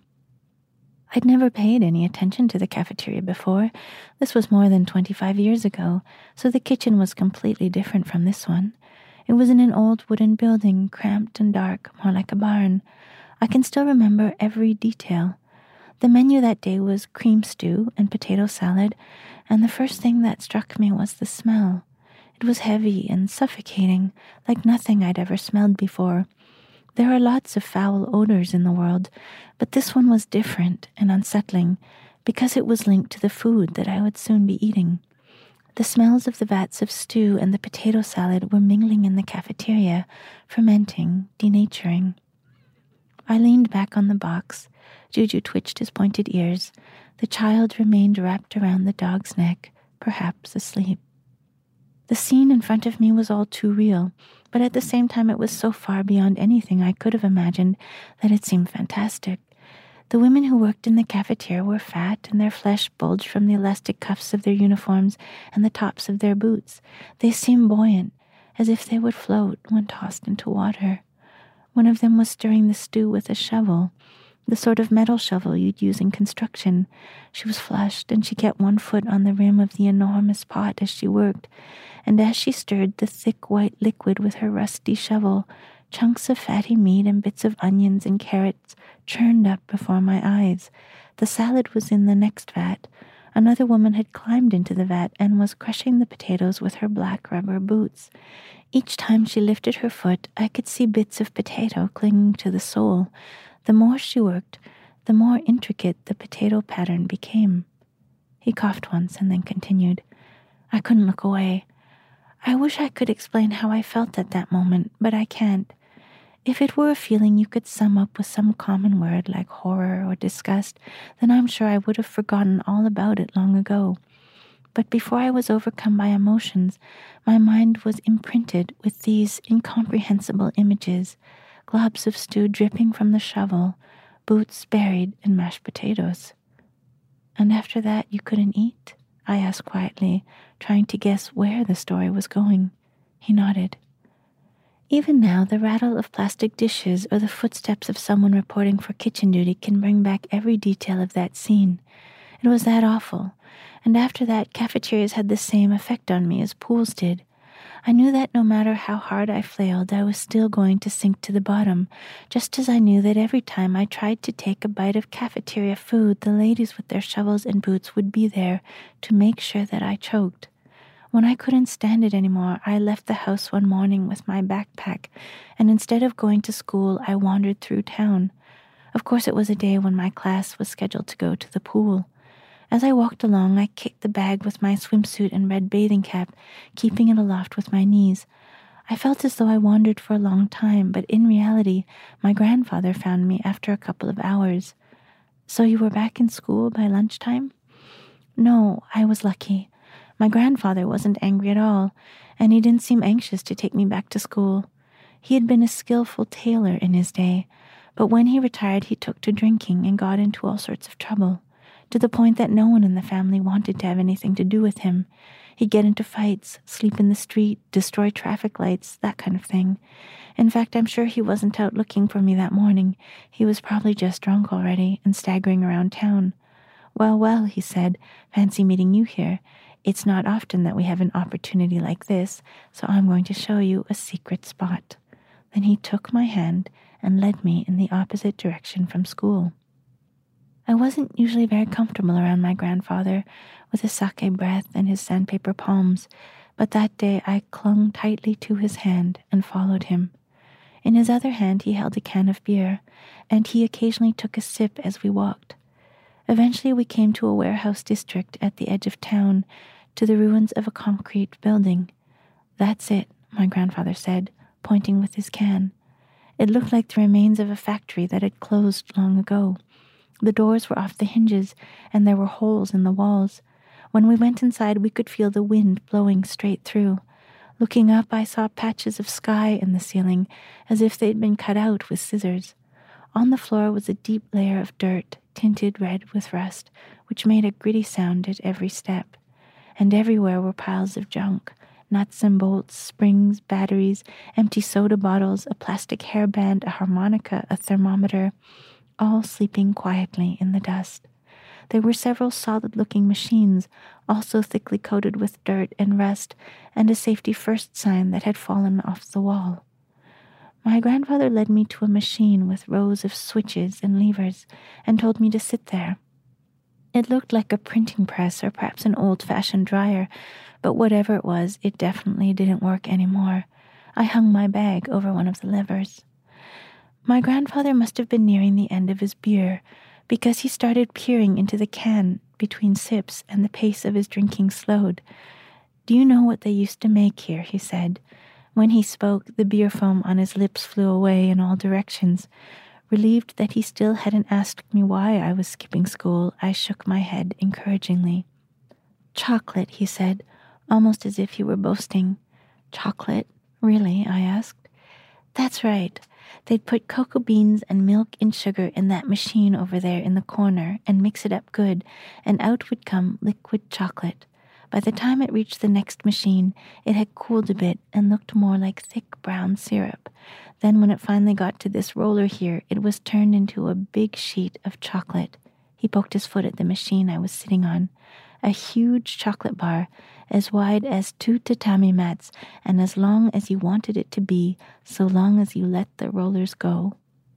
I'd never paid any attention to the cafeteria before. This was more than twenty-five years ago, so the kitchen was completely different from this one. It was in an old wooden building, cramped and dark, more like a barn. I can still remember every detail. The menu that day was cream stew and potato salad, and the first thing that struck me was the smell. It was heavy and suffocating, like nothing I'd ever smelled before. There are lots of foul odors in the world, but this one was different and unsettling because it was linked to the food that I would soon be eating. The smells of the vats of stew and the potato salad were mingling in the cafeteria, fermenting, denaturing. I leaned back on the box. Juju twitched his pointed ears. The child remained wrapped around the dog's neck, perhaps asleep. The scene in front of me was all too real, but at the same time it was so far beyond anything I could have imagined that it seemed fantastic. The women who worked in the cafeteria were fat, and their flesh bulged from the elastic cuffs of their uniforms and the tops of their boots. They seemed buoyant, as if they would float when tossed into water. One of them was stirring the stew with a shovel, the sort of metal shovel you'd use in construction. She was flushed, and she kept one foot on the rim of the enormous pot as she worked, and as she stirred the thick white liquid with her rusty shovel, chunks of fatty meat and bits of onions and carrots churned up before my eyes. The salad was in the next vat. Another woman had climbed into the vat and was crushing the potatoes with her black rubber boots. Each time she lifted her foot, I could see bits of potato clinging to the sole. The more she worked, the more intricate the potato pattern became. He coughed once and then continued. I couldn't look away. I wish I could explain how I felt at that moment, but I can't. If it were a feeling you could sum up with some common word like horror or disgust, then I'm sure I would have forgotten all about it long ago. But before I was overcome by emotions, my mind was imprinted with these incomprehensible images, globs of stew dripping from the shovel, boots buried in mashed potatoes. And after that you couldn't eat? I asked quietly, trying to guess where the story was going. He nodded. Even now, the rattle of plastic dishes or the footsteps of someone reporting for kitchen duty can bring back every detail of that scene. It was that awful, and after that, cafeterias had the same effect on me as pools did. I knew that no matter how hard I flailed, I was still going to sink to the bottom, just as I knew that every time I tried to take a bite of cafeteria food, the ladies with their shovels and boots would be there to make sure that I choked. When I couldn't stand it anymore, I left the house one morning with my backpack, and instead of going to school, I wandered through town. Of course, it was a day when my class was scheduled to go to the pool. As I walked along, I kicked the bag with my swimsuit and red bathing cap, keeping it aloft with my knees. I felt as though I wandered for a long time, but in reality, my grandfather found me after a couple of hours. So you were back in school by lunchtime? No, I was lucky. My grandfather wasn't angry at all, and he didn't seem anxious to take me back to school. He had been a skillful tailor in his day, but when he retired, he took to drinking and got into all sorts of trouble, to the point that no one in the family wanted to have anything to do with him. He'd get into fights, sleep in the street, destroy traffic lights, that kind of thing. In fact, I'm sure he wasn't out looking for me that morning. He was probably just drunk already and staggering around town. Well, well, he said, fancy meeting you here. It's not often that we have an opportunity like this, so I'm going to show you a secret spot. Then he took my hand and led me in the opposite direction from school. I wasn't usually very comfortable around my grandfather, with his sake breath and his sandpaper palms, but that day I clung tightly to his hand and followed him. In his other hand he held a can of beer, and he occasionally took a sip as we walked. Eventually we came to a warehouse district at the edge of town, to the ruins of a concrete building. That's it, my grandfather said, pointing with his can. It looked like the remains of a factory that had closed long ago. The doors were off the hinges, and there were holes in the walls. When we went inside, we could feel the wind blowing straight through. Looking up, I saw patches of sky in the ceiling, as if they'd been cut out with scissors. On the floor was a deep layer of dirt, tinted red with rust, which made a gritty sound at every step. And everywhere were piles of junk, nuts and bolts, springs, batteries, empty soda bottles, a plastic hairband, a harmonica, a thermometer, all sleeping quietly in the dust. There were several solid-looking machines, also thickly coated with dirt and rust, and a safety first sign that had fallen off the wall. My grandfather led me to a machine with rows of switches and levers, and told me to sit there. It looked like a printing press or perhaps an old-fashioned dryer, but whatever it was, it definitely didn't work anymore. I hung my bag over one of the levers. My grandfather must have been nearing the end of his beer, because he started peering into the can between sips, and the pace of his drinking slowed. "Do you know what they used to make here?" he said. When he spoke, the beer foam on his lips flew away in all directions. Relieved that he still hadn't asked me why I was skipping school, I shook my head encouragingly. "Chocolate," he said, almost as if he were boasting. "Chocolate? Really?" I asked. "That's right. They'd put cocoa beans and milk and sugar in that machine over there in the corner and mix it up good, and out would come liquid chocolate. By the time it reached the next machine, it had cooled a bit and looked more like thick brown syrup. Then when it finally got to this roller here, it was turned into a big sheet of chocolate." He poked his foot at the machine I was sitting on. "A huge chocolate bar, as wide as two tatami mats, and as long as you wanted it to be, so long as you let the rollers go."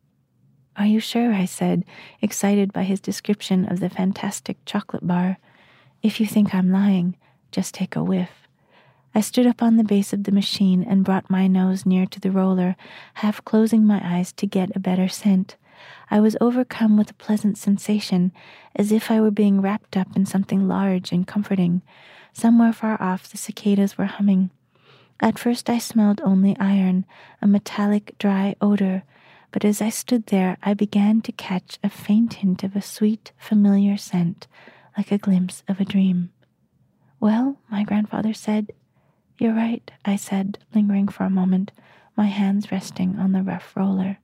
"Are you sure?" I said, excited by his description of the fantastic chocolate bar. "If you think I'm lying, just take a whiff." I stood up on the base of the machine and brought my nose near to the roller, half closing my eyes to get a better scent. I was overcome with a pleasant sensation, as if I were being wrapped up in something large and comforting. Somewhere far off, the cicadas were humming. At first I smelled only iron, a metallic, dry odor, but as I stood there, I began to catch a faint hint of a sweet, familiar scent, like a glimpse of a dream. "Well," my grandfather said. "You're right," I said, lingering for a moment, my hands resting on the rough roller.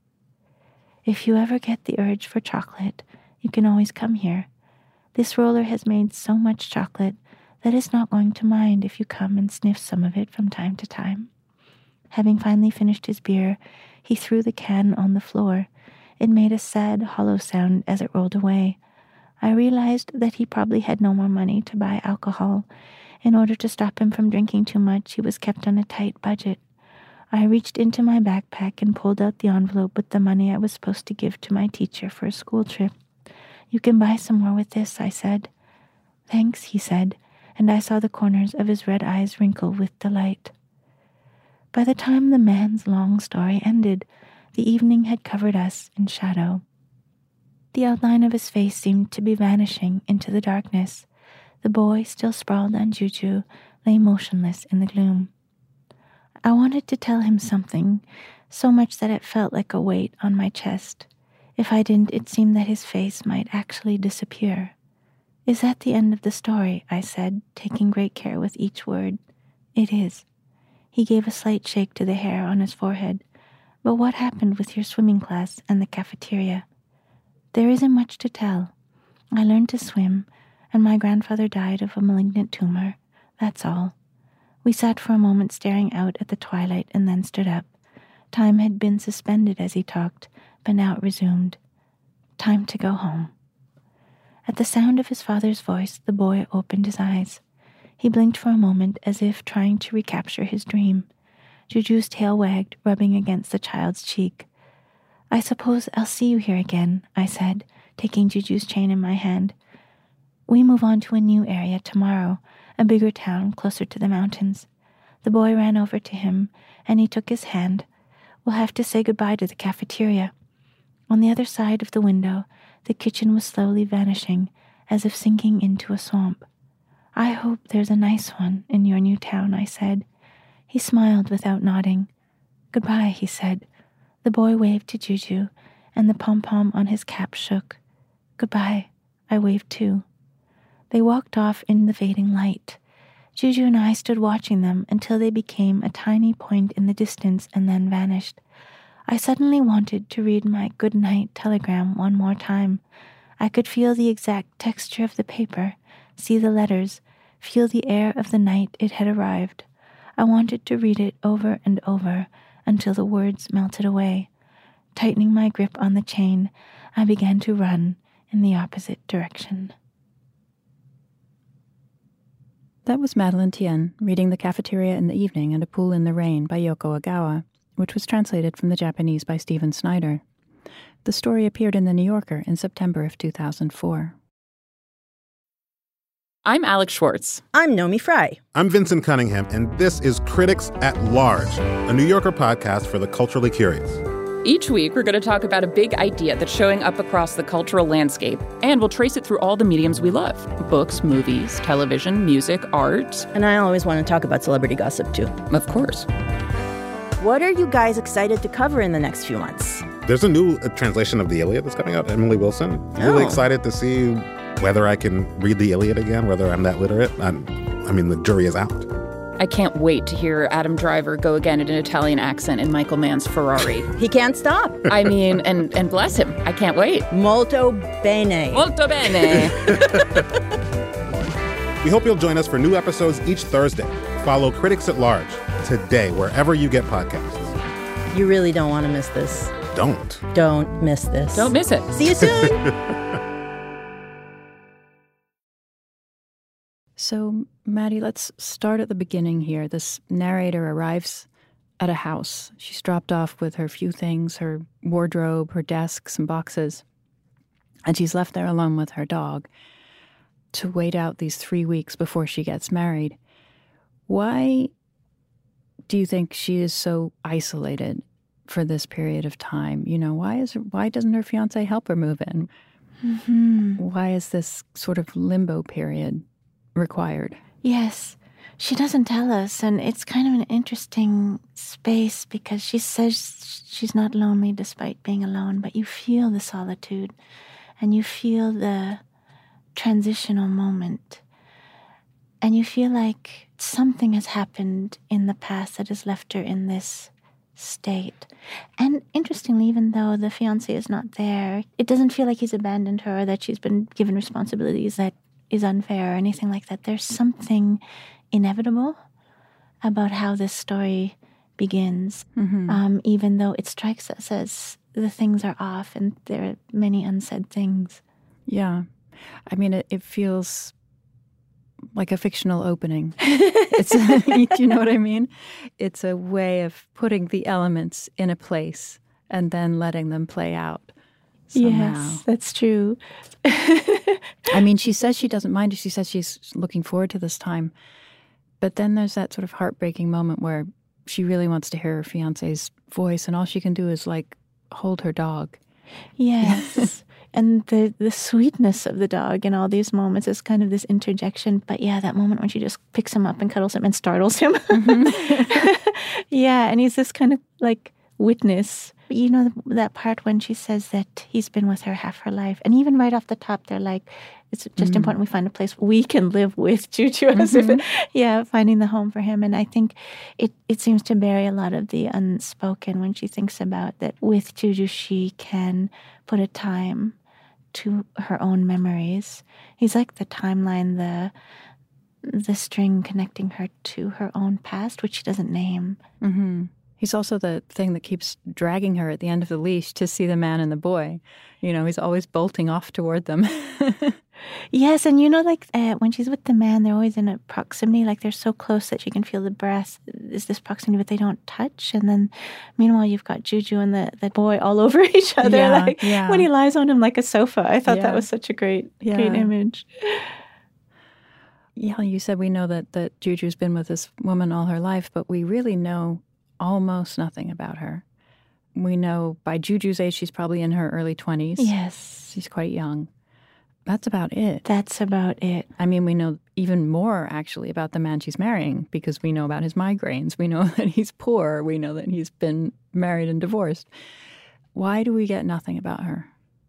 "If you ever get the urge for chocolate, you can always come here. This roller has made so much chocolate that it's not going to mind if you come and sniff some of it from time to time." Having finally finished his beer, he threw the can on the floor. It made a sad, hollow sound as it rolled away. I realized that he probably had no more money to buy alcohol. In order to stop him from drinking too much, he was kept on a tight budget. I reached into my backpack and pulled out the envelope with the money I was supposed to give to my teacher for a school trip. "You can buy some more with this," I said. "Thanks," he said, and I saw the corners of his red eyes wrinkle with delight. By the time the man's long story ended, the evening had covered us in shadow. The outline of his face seemed to be vanishing into the darkness. The boy, still sprawled on Juju, lay motionless in the gloom. I wanted to tell him something, so much that it felt like a weight on my chest. If I didn't, it seemed that his face might actually disappear. "Is that the end of the story?" I said, taking great care with each word. "It is." He gave a slight shake to the hair on his forehead. "But what happened with your swimming class and the cafeteria?" "There isn't much to tell. I learned to swim, and my grandfather died of a malignant tumor. That's all." We sat for a moment staring out at the twilight and then stood up. Time had been suspended as he talked, but now it resumed. "Time to go home." At the sound of his father's voice, the boy opened his eyes. He blinked for a moment as if trying to recapture his dream. Juju's tail wagged, rubbing against the child's cheek. "I suppose I'll see you here again," I said, taking Juju's chain in my hand. "We move on to a new area tomorrow, a bigger town closer to the mountains." The boy ran over to him, and he took his hand. "We'll have to say goodbye to the cafeteria." On the other side of the window, the kitchen was slowly vanishing, as if sinking into a swamp. "I hope there's a nice one in your new town," I said. He smiled without nodding. "Goodbye," he said. The boy waved to Juju, and the pom-pom on his cap shook. "Goodbye," I waved too. They walked off in the fading light. Juju and I stood watching them until they became a tiny point in the distance and then vanished. I suddenly wanted to read my good night telegram one more time. I could feel the exact texture of the paper, see the letters, feel the air of the night it had arrived. I wanted to read it over and over until the words melted away. Tightening my grip on the chain, I began to run in the opposite direction. That was Madeline Tien reading The Cafeteria in the Evening and A Pool in the Rain by Yoko Ogawa, which was translated from the Japanese by Stephen Snyder. The story appeared in The New Yorker in September of two thousand four. I'm Alex Schwartz. I'm Nomi Fry. I'm Vincent Cunningham, and this is Critics at Large, a New Yorker podcast for the culturally curious. Each week, we're going to talk about a big idea that's showing up across the cultural landscape, and we'll trace it through all the mediums we love. Books, movies, television, music, art. And I always want to talk about celebrity gossip, too. Of course. What are you guys excited to cover in the next few months? There's a new uh, translation of the Iliad that's coming out, Emily Wilson. Oh. Really excited to see whether I can read the Iliad again, whether I'm that literate. I'm, I mean, the jury is out. I can't wait to hear Adam Driver go again in an Italian accent in Michael Mann's Ferrari. He can't stop. I mean, and, and bless him. I can't wait. Molto bene. Molto bene. We hope you'll join us for new episodes each Thursday. Follow Critics at Large today, wherever you get podcasts. You really don't want to miss this. Don't. Don't miss this. Don't miss it. See you soon. So, Maddie, let's start at the beginning here. This narrator arrives at a house. She's dropped off with her few things, her wardrobe, her desk, some boxes. And she's left there alone with her dog to wait out these three weeks before she gets married. Why do you think she is so isolated for this period of time? You know, why is her, why doesn't her fiancé help her move in? Mm-hmm. Why is this sort of limbo period required? Yes, she doesn't tell us, and it's kind of an interesting space because she says she's not lonely despite being alone, but you feel the solitude and you feel the transitional moment, and you feel like something has happened in the past that has left her in this state. And interestingly, even though the fiancé is not there, it doesn't feel like he's abandoned her or that she's been given responsibilities that is unfair or anything like that. There's something inevitable about how this story begins, Mm-hmm. um, even though it strikes us as the things are off and there are many unsaid things. Yeah. I mean, it, it feels like a fictional opening. It's a, do you know what I mean? It's a way of putting the elements in a place and then letting them play out somehow. Yes, that's true. I mean, she says she doesn't mind. She says she's looking forward to this time. But then there's that sort of heartbreaking moment where she really wants to hear her fiancé's voice, and all she can do is, like, hold her dog. Yes. And the, the sweetness of the dog in all these moments is kind of this interjection. But yeah, that moment when she just picks him up and cuddles him and startles him. Mm-hmm. Yeah, and he's this kind of like witness. You know, that part when she says that he's been with her half her life. And even right off the top, they're like, it's just mm-hmm. important we find a place we can live with Juju. As mm-hmm. if, it, yeah, finding the home for him. And I think it, it seems to bury a lot of the unspoken when she thinks about that with Juju, she can put a time to her own memories. He's like the timeline, the the string connecting her to her own past, which she doesn't name. Mm-hmm. He's also the thing that keeps dragging her at the end of the leash to see the man and the boy. You know, he's always bolting off toward them. Yes, and you know, like uh, when she's with the man, they're always in a proximity, like they're so close that she can feel the breath. Is this proximity, but they don't touch. And then, meanwhile, you've got Juju and the, the boy all over each other, yeah, like yeah. when he lies on him like a sofa. I thought yeah. that was such a great, yeah. great image. Yeah, you said we know that, that Juju's been with this woman all her life, but we really know almost nothing about her. We know by Juju's age, she's probably in her early twenties. Yes. She's quite young. That's about it. That's about it. I mean, we know even more, actually, about the man she's marrying because we know about his migraines. We know that he's poor. We know that he's been married and divorced. Why do we get nothing about her?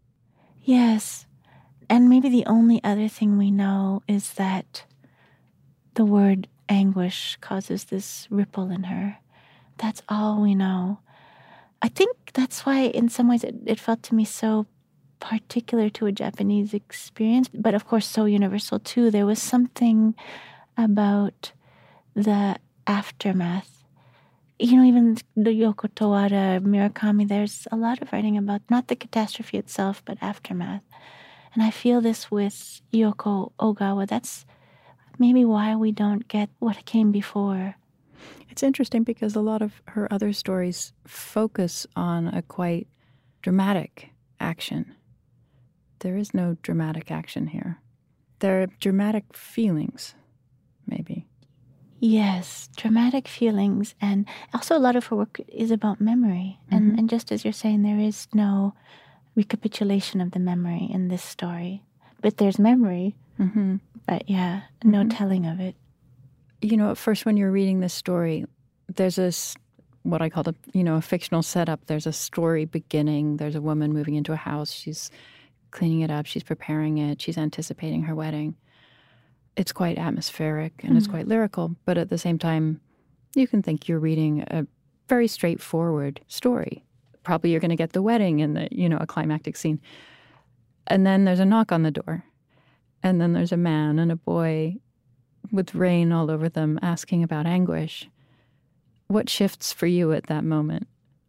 Yes. And maybe the only other thing we know is that the word anguish causes this ripple in her. That's all we know. I think that's why, in some ways, it, it felt to me so particular to a Japanese experience, but of course so universal too. There was something about the aftermath. You know, even the Yoko Towada, Murakami, there's a lot of writing about not the catastrophe itself, but aftermath. And I feel this with Yoko Ogawa. That's maybe why we don't get what came before. It's interesting because a lot of her other stories focus on a quite dramatic action. There is no dramatic action here. There are dramatic feelings, maybe. Yes, dramatic feelings. And also a lot of her work is about memory. Mm-hmm. And, and just as you're saying, there is no recapitulation of the memory in this story. But there's memory. Mm-hmm. But yeah, no mm-hmm. telling of it. You know, at first when you're reading this story, there's this, what I call a, you know, a fictional setup. There's a story beginning. There's a woman moving into a house. She's cleaning it up. She's preparing it. She's anticipating her wedding. It's quite atmospheric and mm-hmm. it's quite lyrical. But at the same time, you can think you're reading a very straightforward story. Probably you're going to get the wedding and the, you know, a climactic scene. And then there's a knock on the door. And then there's a man and a boy with rain all over them asking about anguish. What shifts for you at that moment?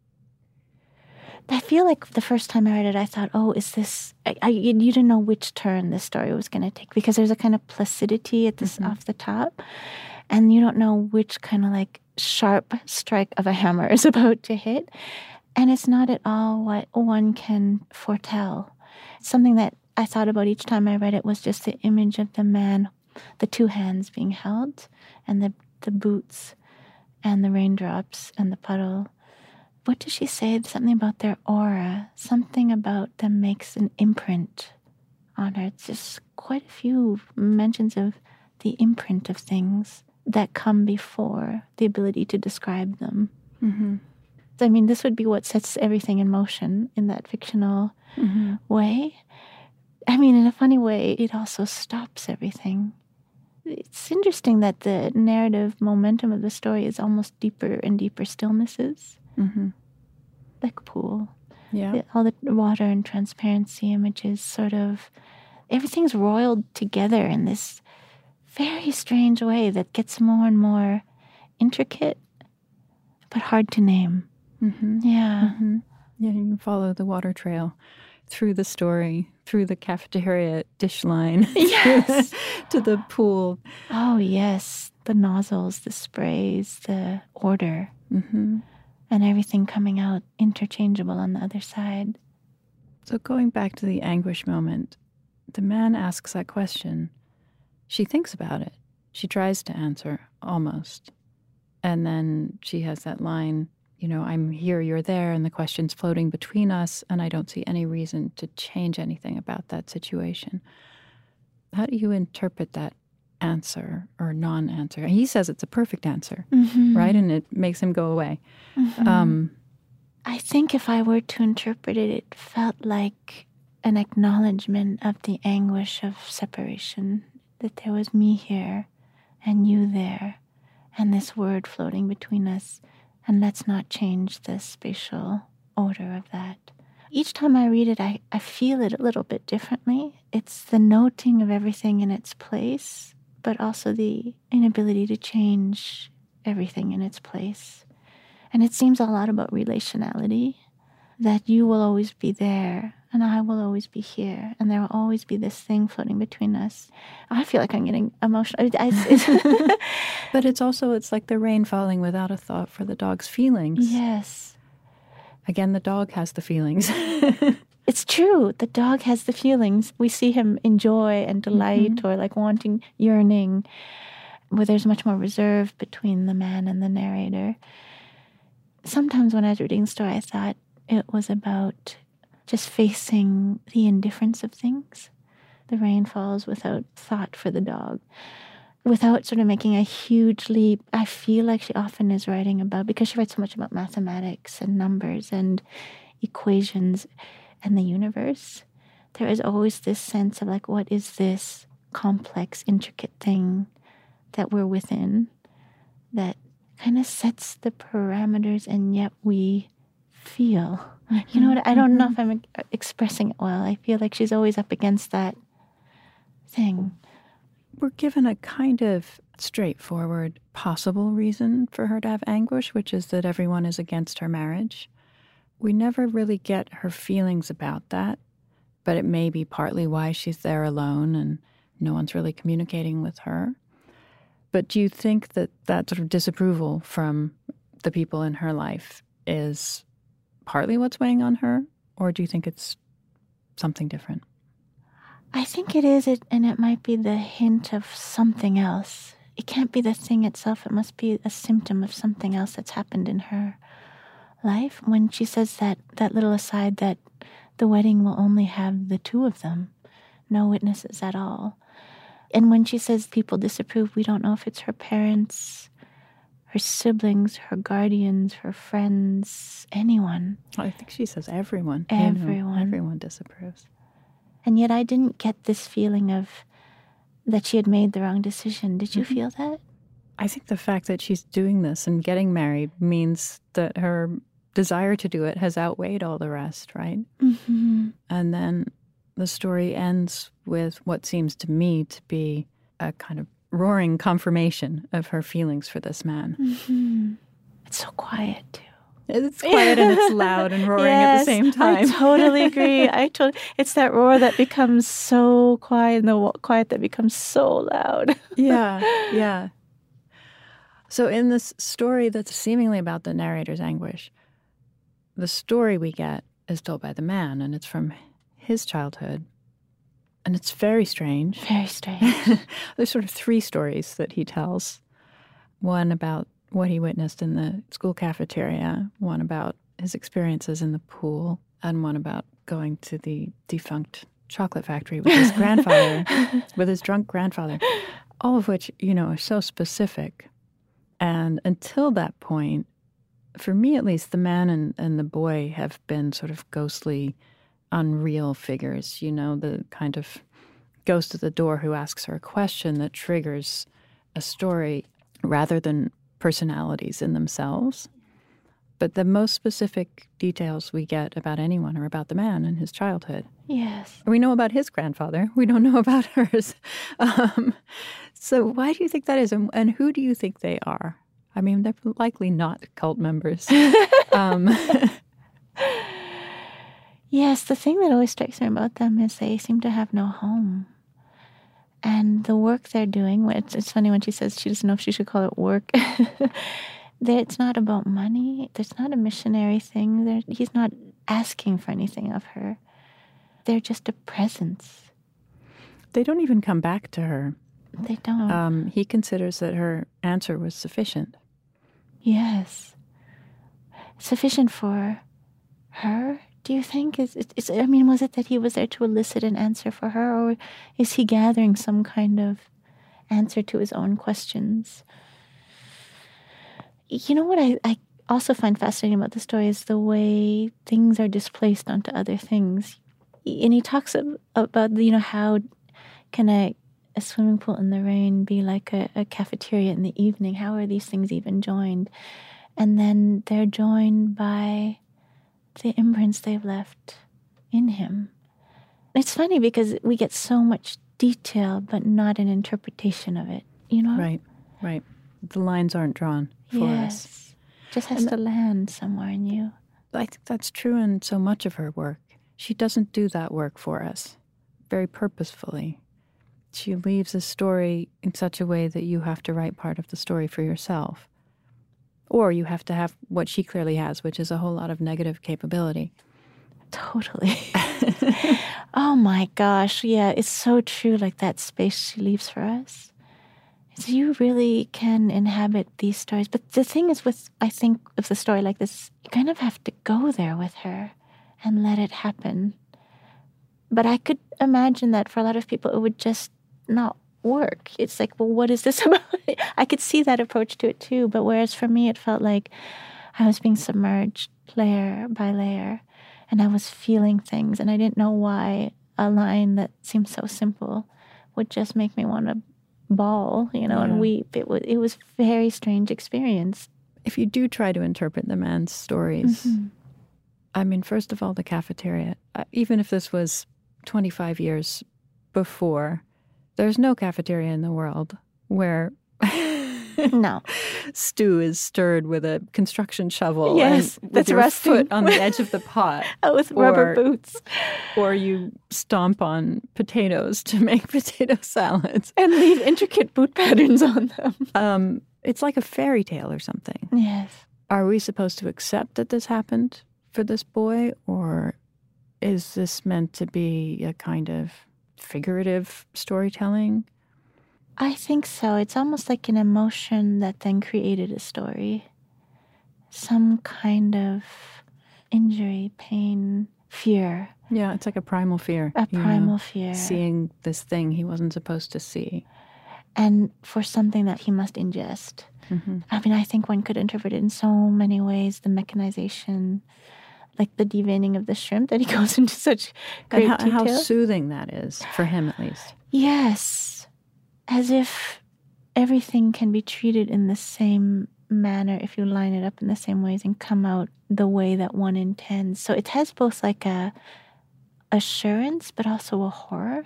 I feel like the first time I read it, I thought, oh, is this... I, I, you didn't know which turn the story was going to take because there's a kind of placidity at this mm-hmm. off the top. And you don't know which kind of like sharp strike of a hammer is about to hit. And it's not at all what one can foretell. Something that I thought about each time I read it was just the image of the man, the two hands being held, and the, the boots, and the raindrops, and the puddle. What does she say? Something about their aura. Something about them makes an imprint on her. It's just quite a few mentions of the imprint of things that come before the ability to describe them. Mm-hmm. I mean, this would be what sets everything in motion in that fictional mm-hmm. way. I mean, in a funny way, it also stops everything. It's interesting that the narrative momentum of the story is almost deeper and deeper stillnesses. Mm-hmm. Like a pool. Yeah. The, all the water and transparency images sort of... Everything's roiled together in this very strange way that gets more and more intricate, but hard to name. Mm-hmm. Yeah. Mm-hmm. Yeah, you can follow the water trail through the story, through the cafeteria dish line, yes, to the pool. Oh, yes. The nozzles, the sprays, the order, mm-hmm. and everything coming out interchangeable on the other side. So going back to the anguish moment, the man asks that question. She thinks about it. She tries to answer, almost. And then she has that line, you know, I'm here, you're there, and the question's floating between us, and I don't see any reason to change anything about that situation. How do you interpret that answer or non-answer? And he says it's a perfect answer, mm-hmm. right? And it makes him go away. Mm-hmm. Um, I think if I were to interpret it, it felt like an acknowledgement of the anguish of separation, that there was me here and you there, and this word floating between us. And let's not change the spatial order of that. Each time I read it, I, I feel it a little bit differently. It's the noting of everything in its place, but also the inability to change everything in its place. And it seems a lot about relationality, that you will always be there, and I will always be here, and there will always be this thing floating between us. I feel like I'm getting emotional. I, but it's also, it's like the rain falling without a thought for the dog's feelings. Yes. Again, the dog has the feelings. It's true. The dog has the feelings. We see him enjoy and delight, mm-hmm. or like wanting, yearning, where there's much more reserve between the man and the narrator. Sometimes when I was reading the story, I thought it was about just facing the indifference of things. The rain falls without thought for the dog, without sort of making a huge leap. I feel like she often is writing about, because she writes so much about mathematics and numbers and equations and the universe, there is always this sense of like, what is this complex, intricate thing that we're within that kind of sets the parameters, and yet we feel. Mm-hmm. You know what? I don't know if I'm expressing it well. I feel like she's always up against that thing. We're given a kind of straightforward possible reason for her to have anguish, which is that everyone is against her marriage. We never really get her feelings about that, but it may be partly why she's there alone and no one's really communicating with her. But do you think that that sort of disapproval from the people in her life is partly what's weighing on her, or do you think it's something different? I think it is, it, and it might be the hint of something else. It can't be the thing itself. It must be a symptom of something else that's happened in her life. When she says that, that little aside that the wedding will only have the two of them, no witnesses at all. And when she says people disapprove, we don't know if it's her parents, her siblings, her guardians, her friends, anyone. I think she says everyone. Everyone. You know, everyone disapproves. And yet I didn't get this feeling of that she had made the wrong decision. Did you mm-hmm. feel that? I think the fact that she's doing this and getting married means that her desire to do it has outweighed all the rest, right? Mm-hmm. And then the story ends with what seems to me to be a kind of roaring confirmation of her feelings for this man. Mm-hmm. It's so quiet, too. It's quiet and it's loud and roaring yes, at the same time. I totally agree. I totally, it's that roar that becomes so quiet and the quiet that becomes so loud. yeah, yeah. So in this story that's seemingly about the narrator's anguish, the story we get is told by the man, and it's from his childhood. And it's very strange. Very strange. There's sort of three stories that he tells. One about what he witnessed in the school cafeteria, one about his experiences in the pool, and one about going to the defunct chocolate factory with his grandfather, with his drunk grandfather, all of which, you know, are so specific. And until that point, for me at least, the man and, and the boy have been sort of ghostly, unreal figures, you know, the kind of ghost at the door who asks her a question that triggers a story rather than personalities in themselves. But the most specific details we get about anyone are about the man and his childhood. Yes. We know about his grandfather. We don't know about hers. Um, so why do you think that is? And, and who do you think they are? I mean, they're likely not cult members. um, yes, the thing that always strikes me about them is they seem to have no home. And the work they're doing, it's, it's funny when she says she doesn't know if she should call it work. It's not about money. There's not a missionary thing. There, he's not asking for anything of her. They're just a presence. They don't even come back to her. They don't. Um, he considers that her answer was sufficient. Yes. sufficient for her, do you think? Is, is, I mean, was it that he was there to elicit an answer for her, or is he gathering some kind of answer to his own questions? You know what I, I also find fascinating about the story is the way things are displaced onto other things. And he talks about, you know, how can a, a swimming pool in the rain be like a, a cafeteria in the evening? How are these things even joined? And then they're joined by the imprints they've left in him. It's funny because we get so much detail, but not an interpretation of it, you know? Right, right. The lines aren't drawn for yes. us. Just has and to land somewhere in you. I think that's true in so much of her work. She doesn't do that work for us very purposefully. She leaves a story in such a way that you have to write part of the story for yourself. Or you have to have what she clearly has, which is a whole lot of negative capability. Totally. Oh my gosh, yeah, it's so true, like that space she leaves for us. So you really can inhabit these stories. But the thing is with, I think, with a story like this, you kind of have to go there with her and let it happen. But I could imagine that for a lot of people, it would just not work. It's like, well, what is this about? I could see that approach to it too. But whereas for me, it felt like I was being submerged layer by layer, and I was feeling things, and I didn't know why a line that seemed so simple would just make me want to bawl, you know, yeah. and weep. It was it was a very strange experience. If you do try to interpret the man's stories, mm-hmm. I mean, first of all, the cafeteria, uh, even if this was twenty-five years before, there's no cafeteria in the world where no stew is stirred with a construction shovel. Yes, and with that's your rusty. Foot on the edge of the pot. Oh, with or, rubber boots. Or you stomp on potatoes to make potato salads. And leave intricate boot patterns on them. Um, it's like a fairy tale or something. Yes. Are we supposed to accept that this happened for this boy, or is this meant to be a kind of figurative storytelling? I think so. It's almost like an emotion that then created a story. Some kind of injury, pain, fear. Yeah, it's like a primal fear. A primal know, fear. Seeing this thing he wasn't supposed to see. And for something that he must ingest. Mm-hmm. I mean, I think one could interpret it in so many ways. The mechanization, like the deveining of the shrimp that he goes into such great and how, detail. how soothing that is, for him at least. Yes. As if everything can be treated in the same manner if you line it up in the same ways and come out the way that one intends. So it has both like a assurance, but also a horror.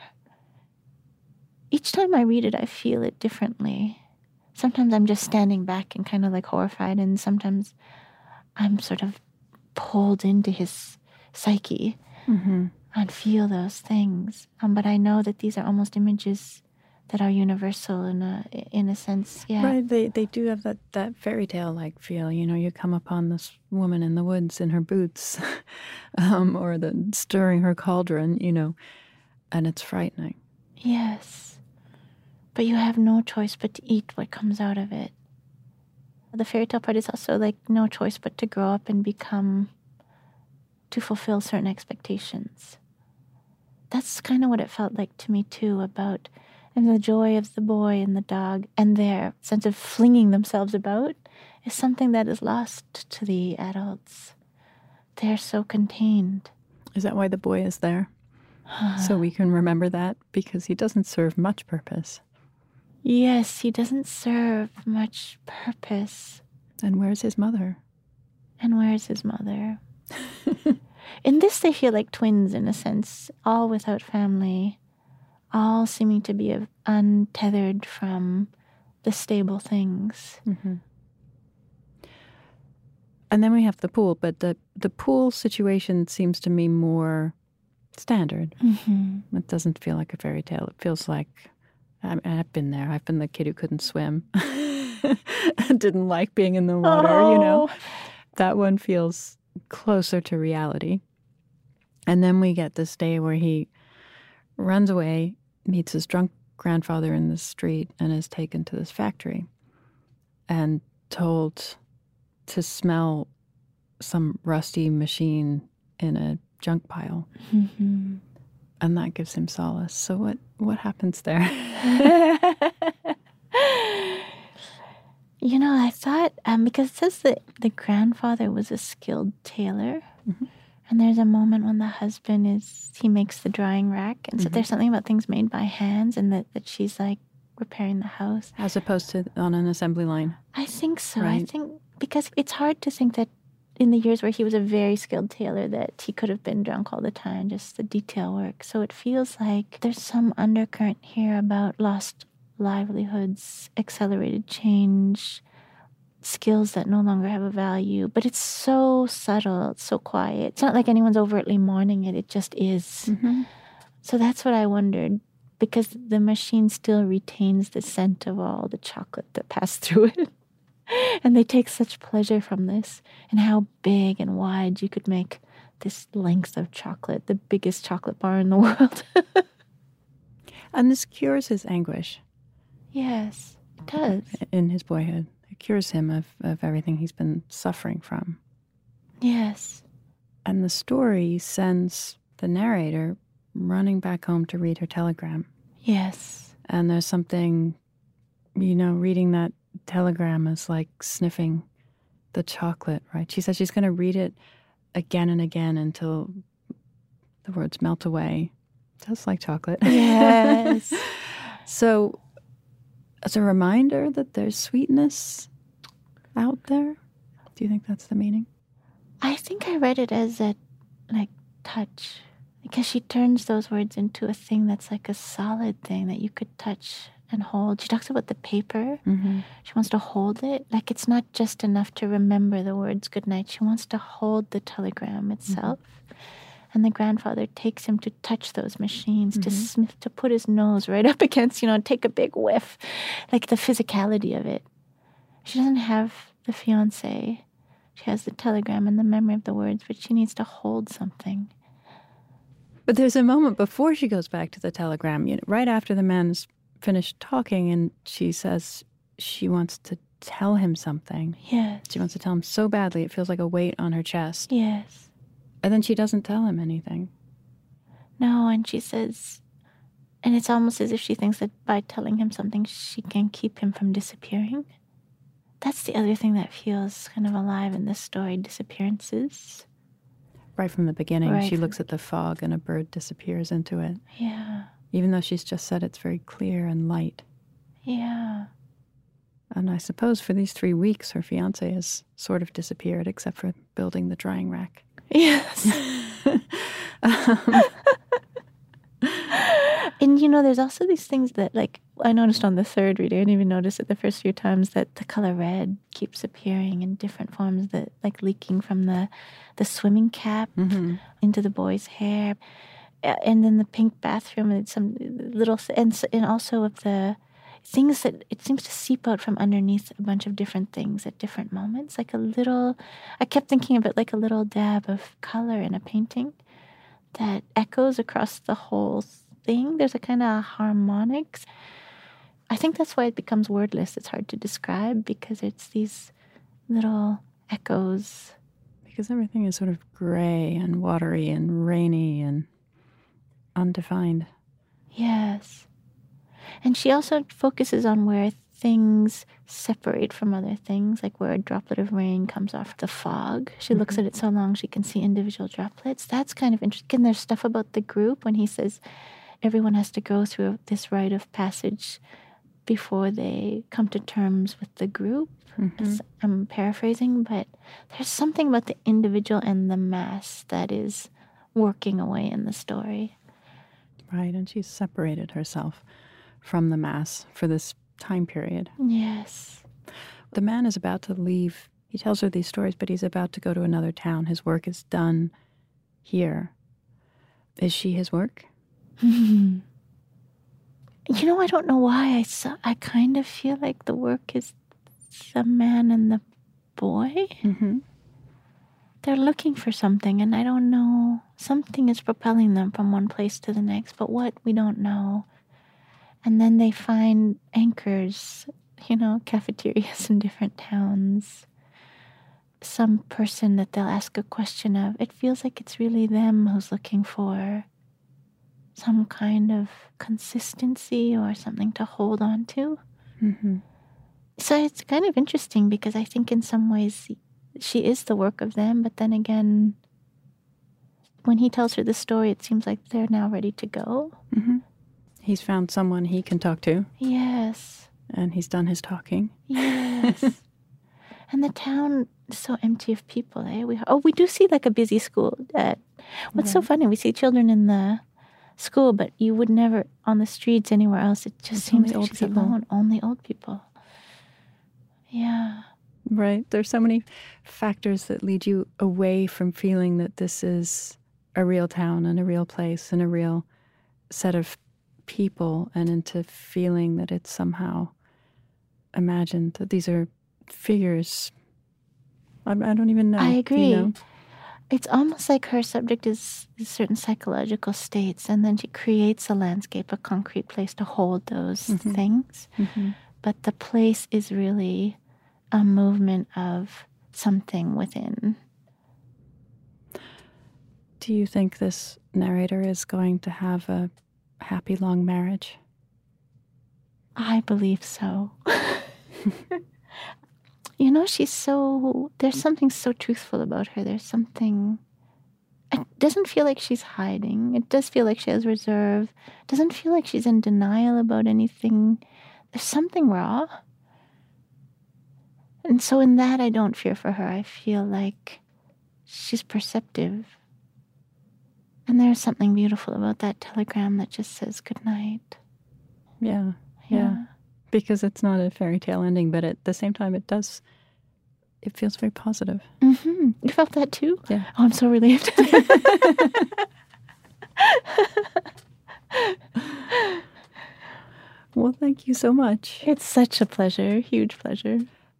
Each time I read it, I feel it differently. Sometimes I'm just standing back and kind of like horrified, and sometimes I'm sort of pulled into his psyche mm-hmm. and feel those things. Um, but I know that these are almost images that are universal in a in a sense, yeah. Right, they they do have that, that fairy tale-like feel. You know, you come upon this woman in the woods in her boots, um, or the stirring her cauldron, you know, and it's frightening. Yes, but you have no choice but to eat what comes out of it. The fairy tale part is also like no choice but to grow up and become, to fulfill certain expectations. That's kind of what it felt like to me too, about and the joy of the boy and the dog and their sense of flinging themselves about is something that is lost to the adults. They're so contained. Is that why the boy is there? So we can remember that? Because he doesn't serve much purpose. Yes, he doesn't serve much purpose. And where's his mother? And where's his mother? In this, they feel like twins in a sense, all without family. All seeming to be untethered from the stable things. Mm-hmm. And then we have the pool, but the, the pool situation seems to me more standard. Mm-hmm. It doesn't feel like a fairy tale. It feels like, I mean, I've been there. I've been the kid who couldn't swim. Didn't like being in the water, oh. you know. That one feels closer to reality. And then we get this day where he runs away, meets his drunk grandfather in the street, and is taken to this factory and told to smell some rusty machine in a junk pile. Mm-hmm. And that gives him solace. So what, what happens there? You know, I thought, um, because it says that the grandfather was a skilled tailor. Mm-hmm. And there's a moment when the husband is, he makes the drying rack. And so mm-hmm. there's something about things made by hands and that, that she's like repairing the house. As opposed to on an assembly line. I think so. Right. I think, because it's hard to think that in the years where he was a very skilled tailor that he could have been drunk all the time, just the detail work. So it feels like there's some undercurrent here about lost livelihoods, accelerated change, skills that no longer have a value. But it's so subtle, it's so quiet. It's not like anyone's overtly mourning it. It just is. Mm-hmm. So that's what I wondered, because the machine still retains the scent of all the chocolate that passed through it. And they take such pleasure from this, and how big and wide you could make this length of chocolate, the biggest chocolate bar in the world. And this cures his anguish. Yes, it does. In his boyhood. It cures him of, of everything he's been suffering from. Yes. And the story sends the narrator running back home to read her telegram. Yes. And there's something, you know, reading that telegram is like sniffing the chocolate, right? She says she's going to read it again and again until the words melt away. Just like chocolate. Yes. So, as a reminder that there's sweetness out there, do you think that's the meaning? I think I read it as a, like, touch. Because she turns those words into a thing that's like a solid thing that you could touch and hold. She talks about the paper. Mm-hmm. She wants to hold it. Like, it's not just enough to remember the words goodnight. She wants to hold the telegram itself. Mm-hmm. And the grandfather takes him to touch those machines, mm-hmm. to sniff, to put his nose right up against, you know, take a big whiff. Like the physicality of it. She doesn't have the fiancé. She has the telegram and the memory of the words, but she needs to hold something. But there's a moment before she goes back to the telegram, you know, right after the man's finished talking, and she says she wants to tell him something. Yes. She wants to tell him so badly it feels like a weight on her chest. Yes. And then she doesn't tell him anything. No, and she says, and it's almost as if she thinks that by telling him something, she can keep him from disappearing. That's the other thing that feels kind of alive in this story, disappearances. Right from the beginning, right. She looks at the fog and a bird disappears into it. Yeah. Even though she's just said it's very clear and light. Yeah. And I suppose for these three weeks, her fiancé has sort of disappeared, except for building the drying rack. Yes. um. And, you know, there's also these things that, like, I noticed on the third reading, I didn't even notice it the first few times, that the color red keeps appearing in different forms, that like leaking from the, the swimming cap mm-hmm. into the boy's hair. And then the pink bathroom, and some little, and, and also of the things that it seems to seep out from underneath a bunch of different things at different moments. Like a little, I kept thinking of it like a little dab of color in a painting that echoes across the whole thing. There's a kind of harmonics. I think that's why it becomes wordless. It's hard to describe because it's these little echoes. Because everything is sort of gray and watery and rainy and undefined. Yes. And she also focuses on where things separate from other things, like where a droplet of rain comes off the fog. She mm-hmm. looks at it so long she can see individual droplets. That's kind of interesting. And there's stuff about the group when he says everyone has to go through this rite of passage before they come to terms with the group. Mm-hmm. I'm paraphrasing, but there's something about the individual and the mass that is working away in the story. Right, and she's separated herself from the mass for this time period. Yes. The man is about to leave. He tells her these stories, but he's about to go to another town. His work is done here. Is she his work? Mm-hmm. You know, I don't know why. I, saw, I kind of feel like the work is the man and the boy. Mm-hmm. They're looking for something, and I don't know. Something is propelling them from one place to the next, but what, we don't know. And then they find anchors, you know, cafeterias in different towns. some person that they'll ask a question of, it feels like it's really them who's looking for some kind of consistency or something to hold on to. Mm-hmm. So it's kind of interesting because I think in some ways she is the work of them, but then again, when he tells her the story, it seems like they're now ready to go. Mm-hmm. He's found someone he can talk to. Yes. And he's done his talking. Yes. And the town is so empty of people, eh? We, oh, we do see like a busy school. Uh, what's Right. so funny, we see children in the school, but you would never, on the streets anywhere else, it just It's seems only like old she's people. alone. Only old people. Yeah. Right. There's so many factors that lead you away from feeling that this is a real town and a real place and a real set of people, and into feeling that it's somehow imagined, that these are figures. I, I don't even know. I Do agree. you know? It's almost like her subject is, is certain psychological states, and then she creates a landscape, a concrete place to hold those Mhm. things. Mm-hmm. But the place is really a movement of something within. Do you think this narrator is going to have a happy long marriage? I believe so. You know, she's so, there's something so truthful about her. There's something, it doesn't feel like she's hiding. It does feel like she has reserve. It doesn't feel like she's in denial about anything. There's something raw. And so in that, I don't fear for her. I feel like she's perceptive. And there's something beautiful about that telegram that just says good night. Yeah, yeah. Because it's not a fairy tale ending, but at the same time, it does, it feels very positive. Mm-hmm. You felt that too? Yeah. Oh, I'm so relieved. Well, thank you so much. It's such a pleasure, huge pleasure.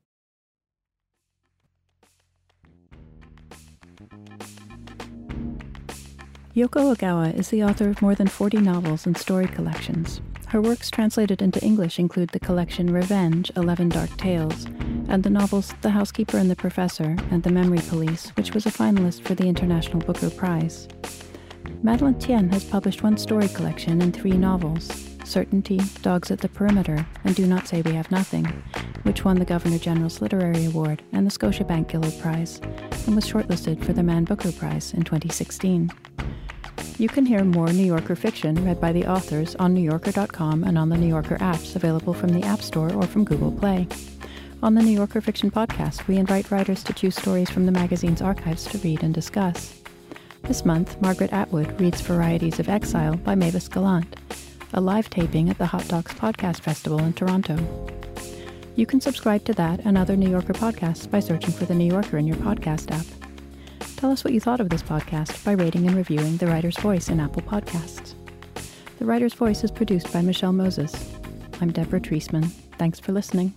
Yoko Ogawa is the author of more than forty novels and story collections. Her works translated into English include the collection Revenge, Eleven Dark Tales, and the novels The Housekeeper and the Professor and The Memory Police, which was a finalist for the International Booker Prize. Madeleine Tien has published one story collection and three novels, Certainty, Dogs at the Perimeter, and Do Not Say We Have Nothing, which won the Governor-General's Literary Award and the Scotiabank Gillard Prize, and was shortlisted for the Man Booker Prize in twenty sixteen. You can hear more New Yorker fiction read by the authors on New Yorker dot com and on the New Yorker apps available from the App Store or from Google Play. On the New Yorker Fiction Podcast, we invite writers to choose stories from the magazine's archives to read and discuss. This month, Margaret Atwood reads Varieties of Exile by Mavis Gallant, a live taping at the Hot Docs Podcast Festival in Toronto. You can subscribe to that and other New Yorker podcasts by searching for The New Yorker in your podcast app. Tell us what you thought of this podcast by rating and reviewing The Writer's Voice in Apple Podcasts. The Writer's Voice is produced by Michelle Moses. I'm Deborah Treisman. Thanks for listening.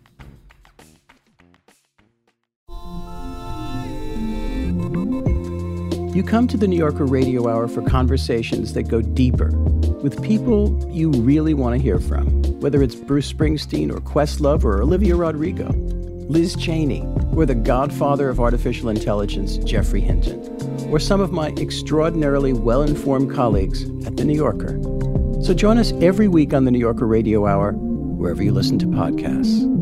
You come to the New Yorker Radio Hour for conversations that go deeper with people you really want to hear from, whether it's Bruce Springsteen or Questlove or Olivia Rodrigo, Liz Cheney, or the godfather of artificial intelligence, Geoffrey Hinton, or some of my extraordinarily well-informed colleagues at The New Yorker. So join us every week on the New Yorker Radio Hour, wherever you listen to podcasts.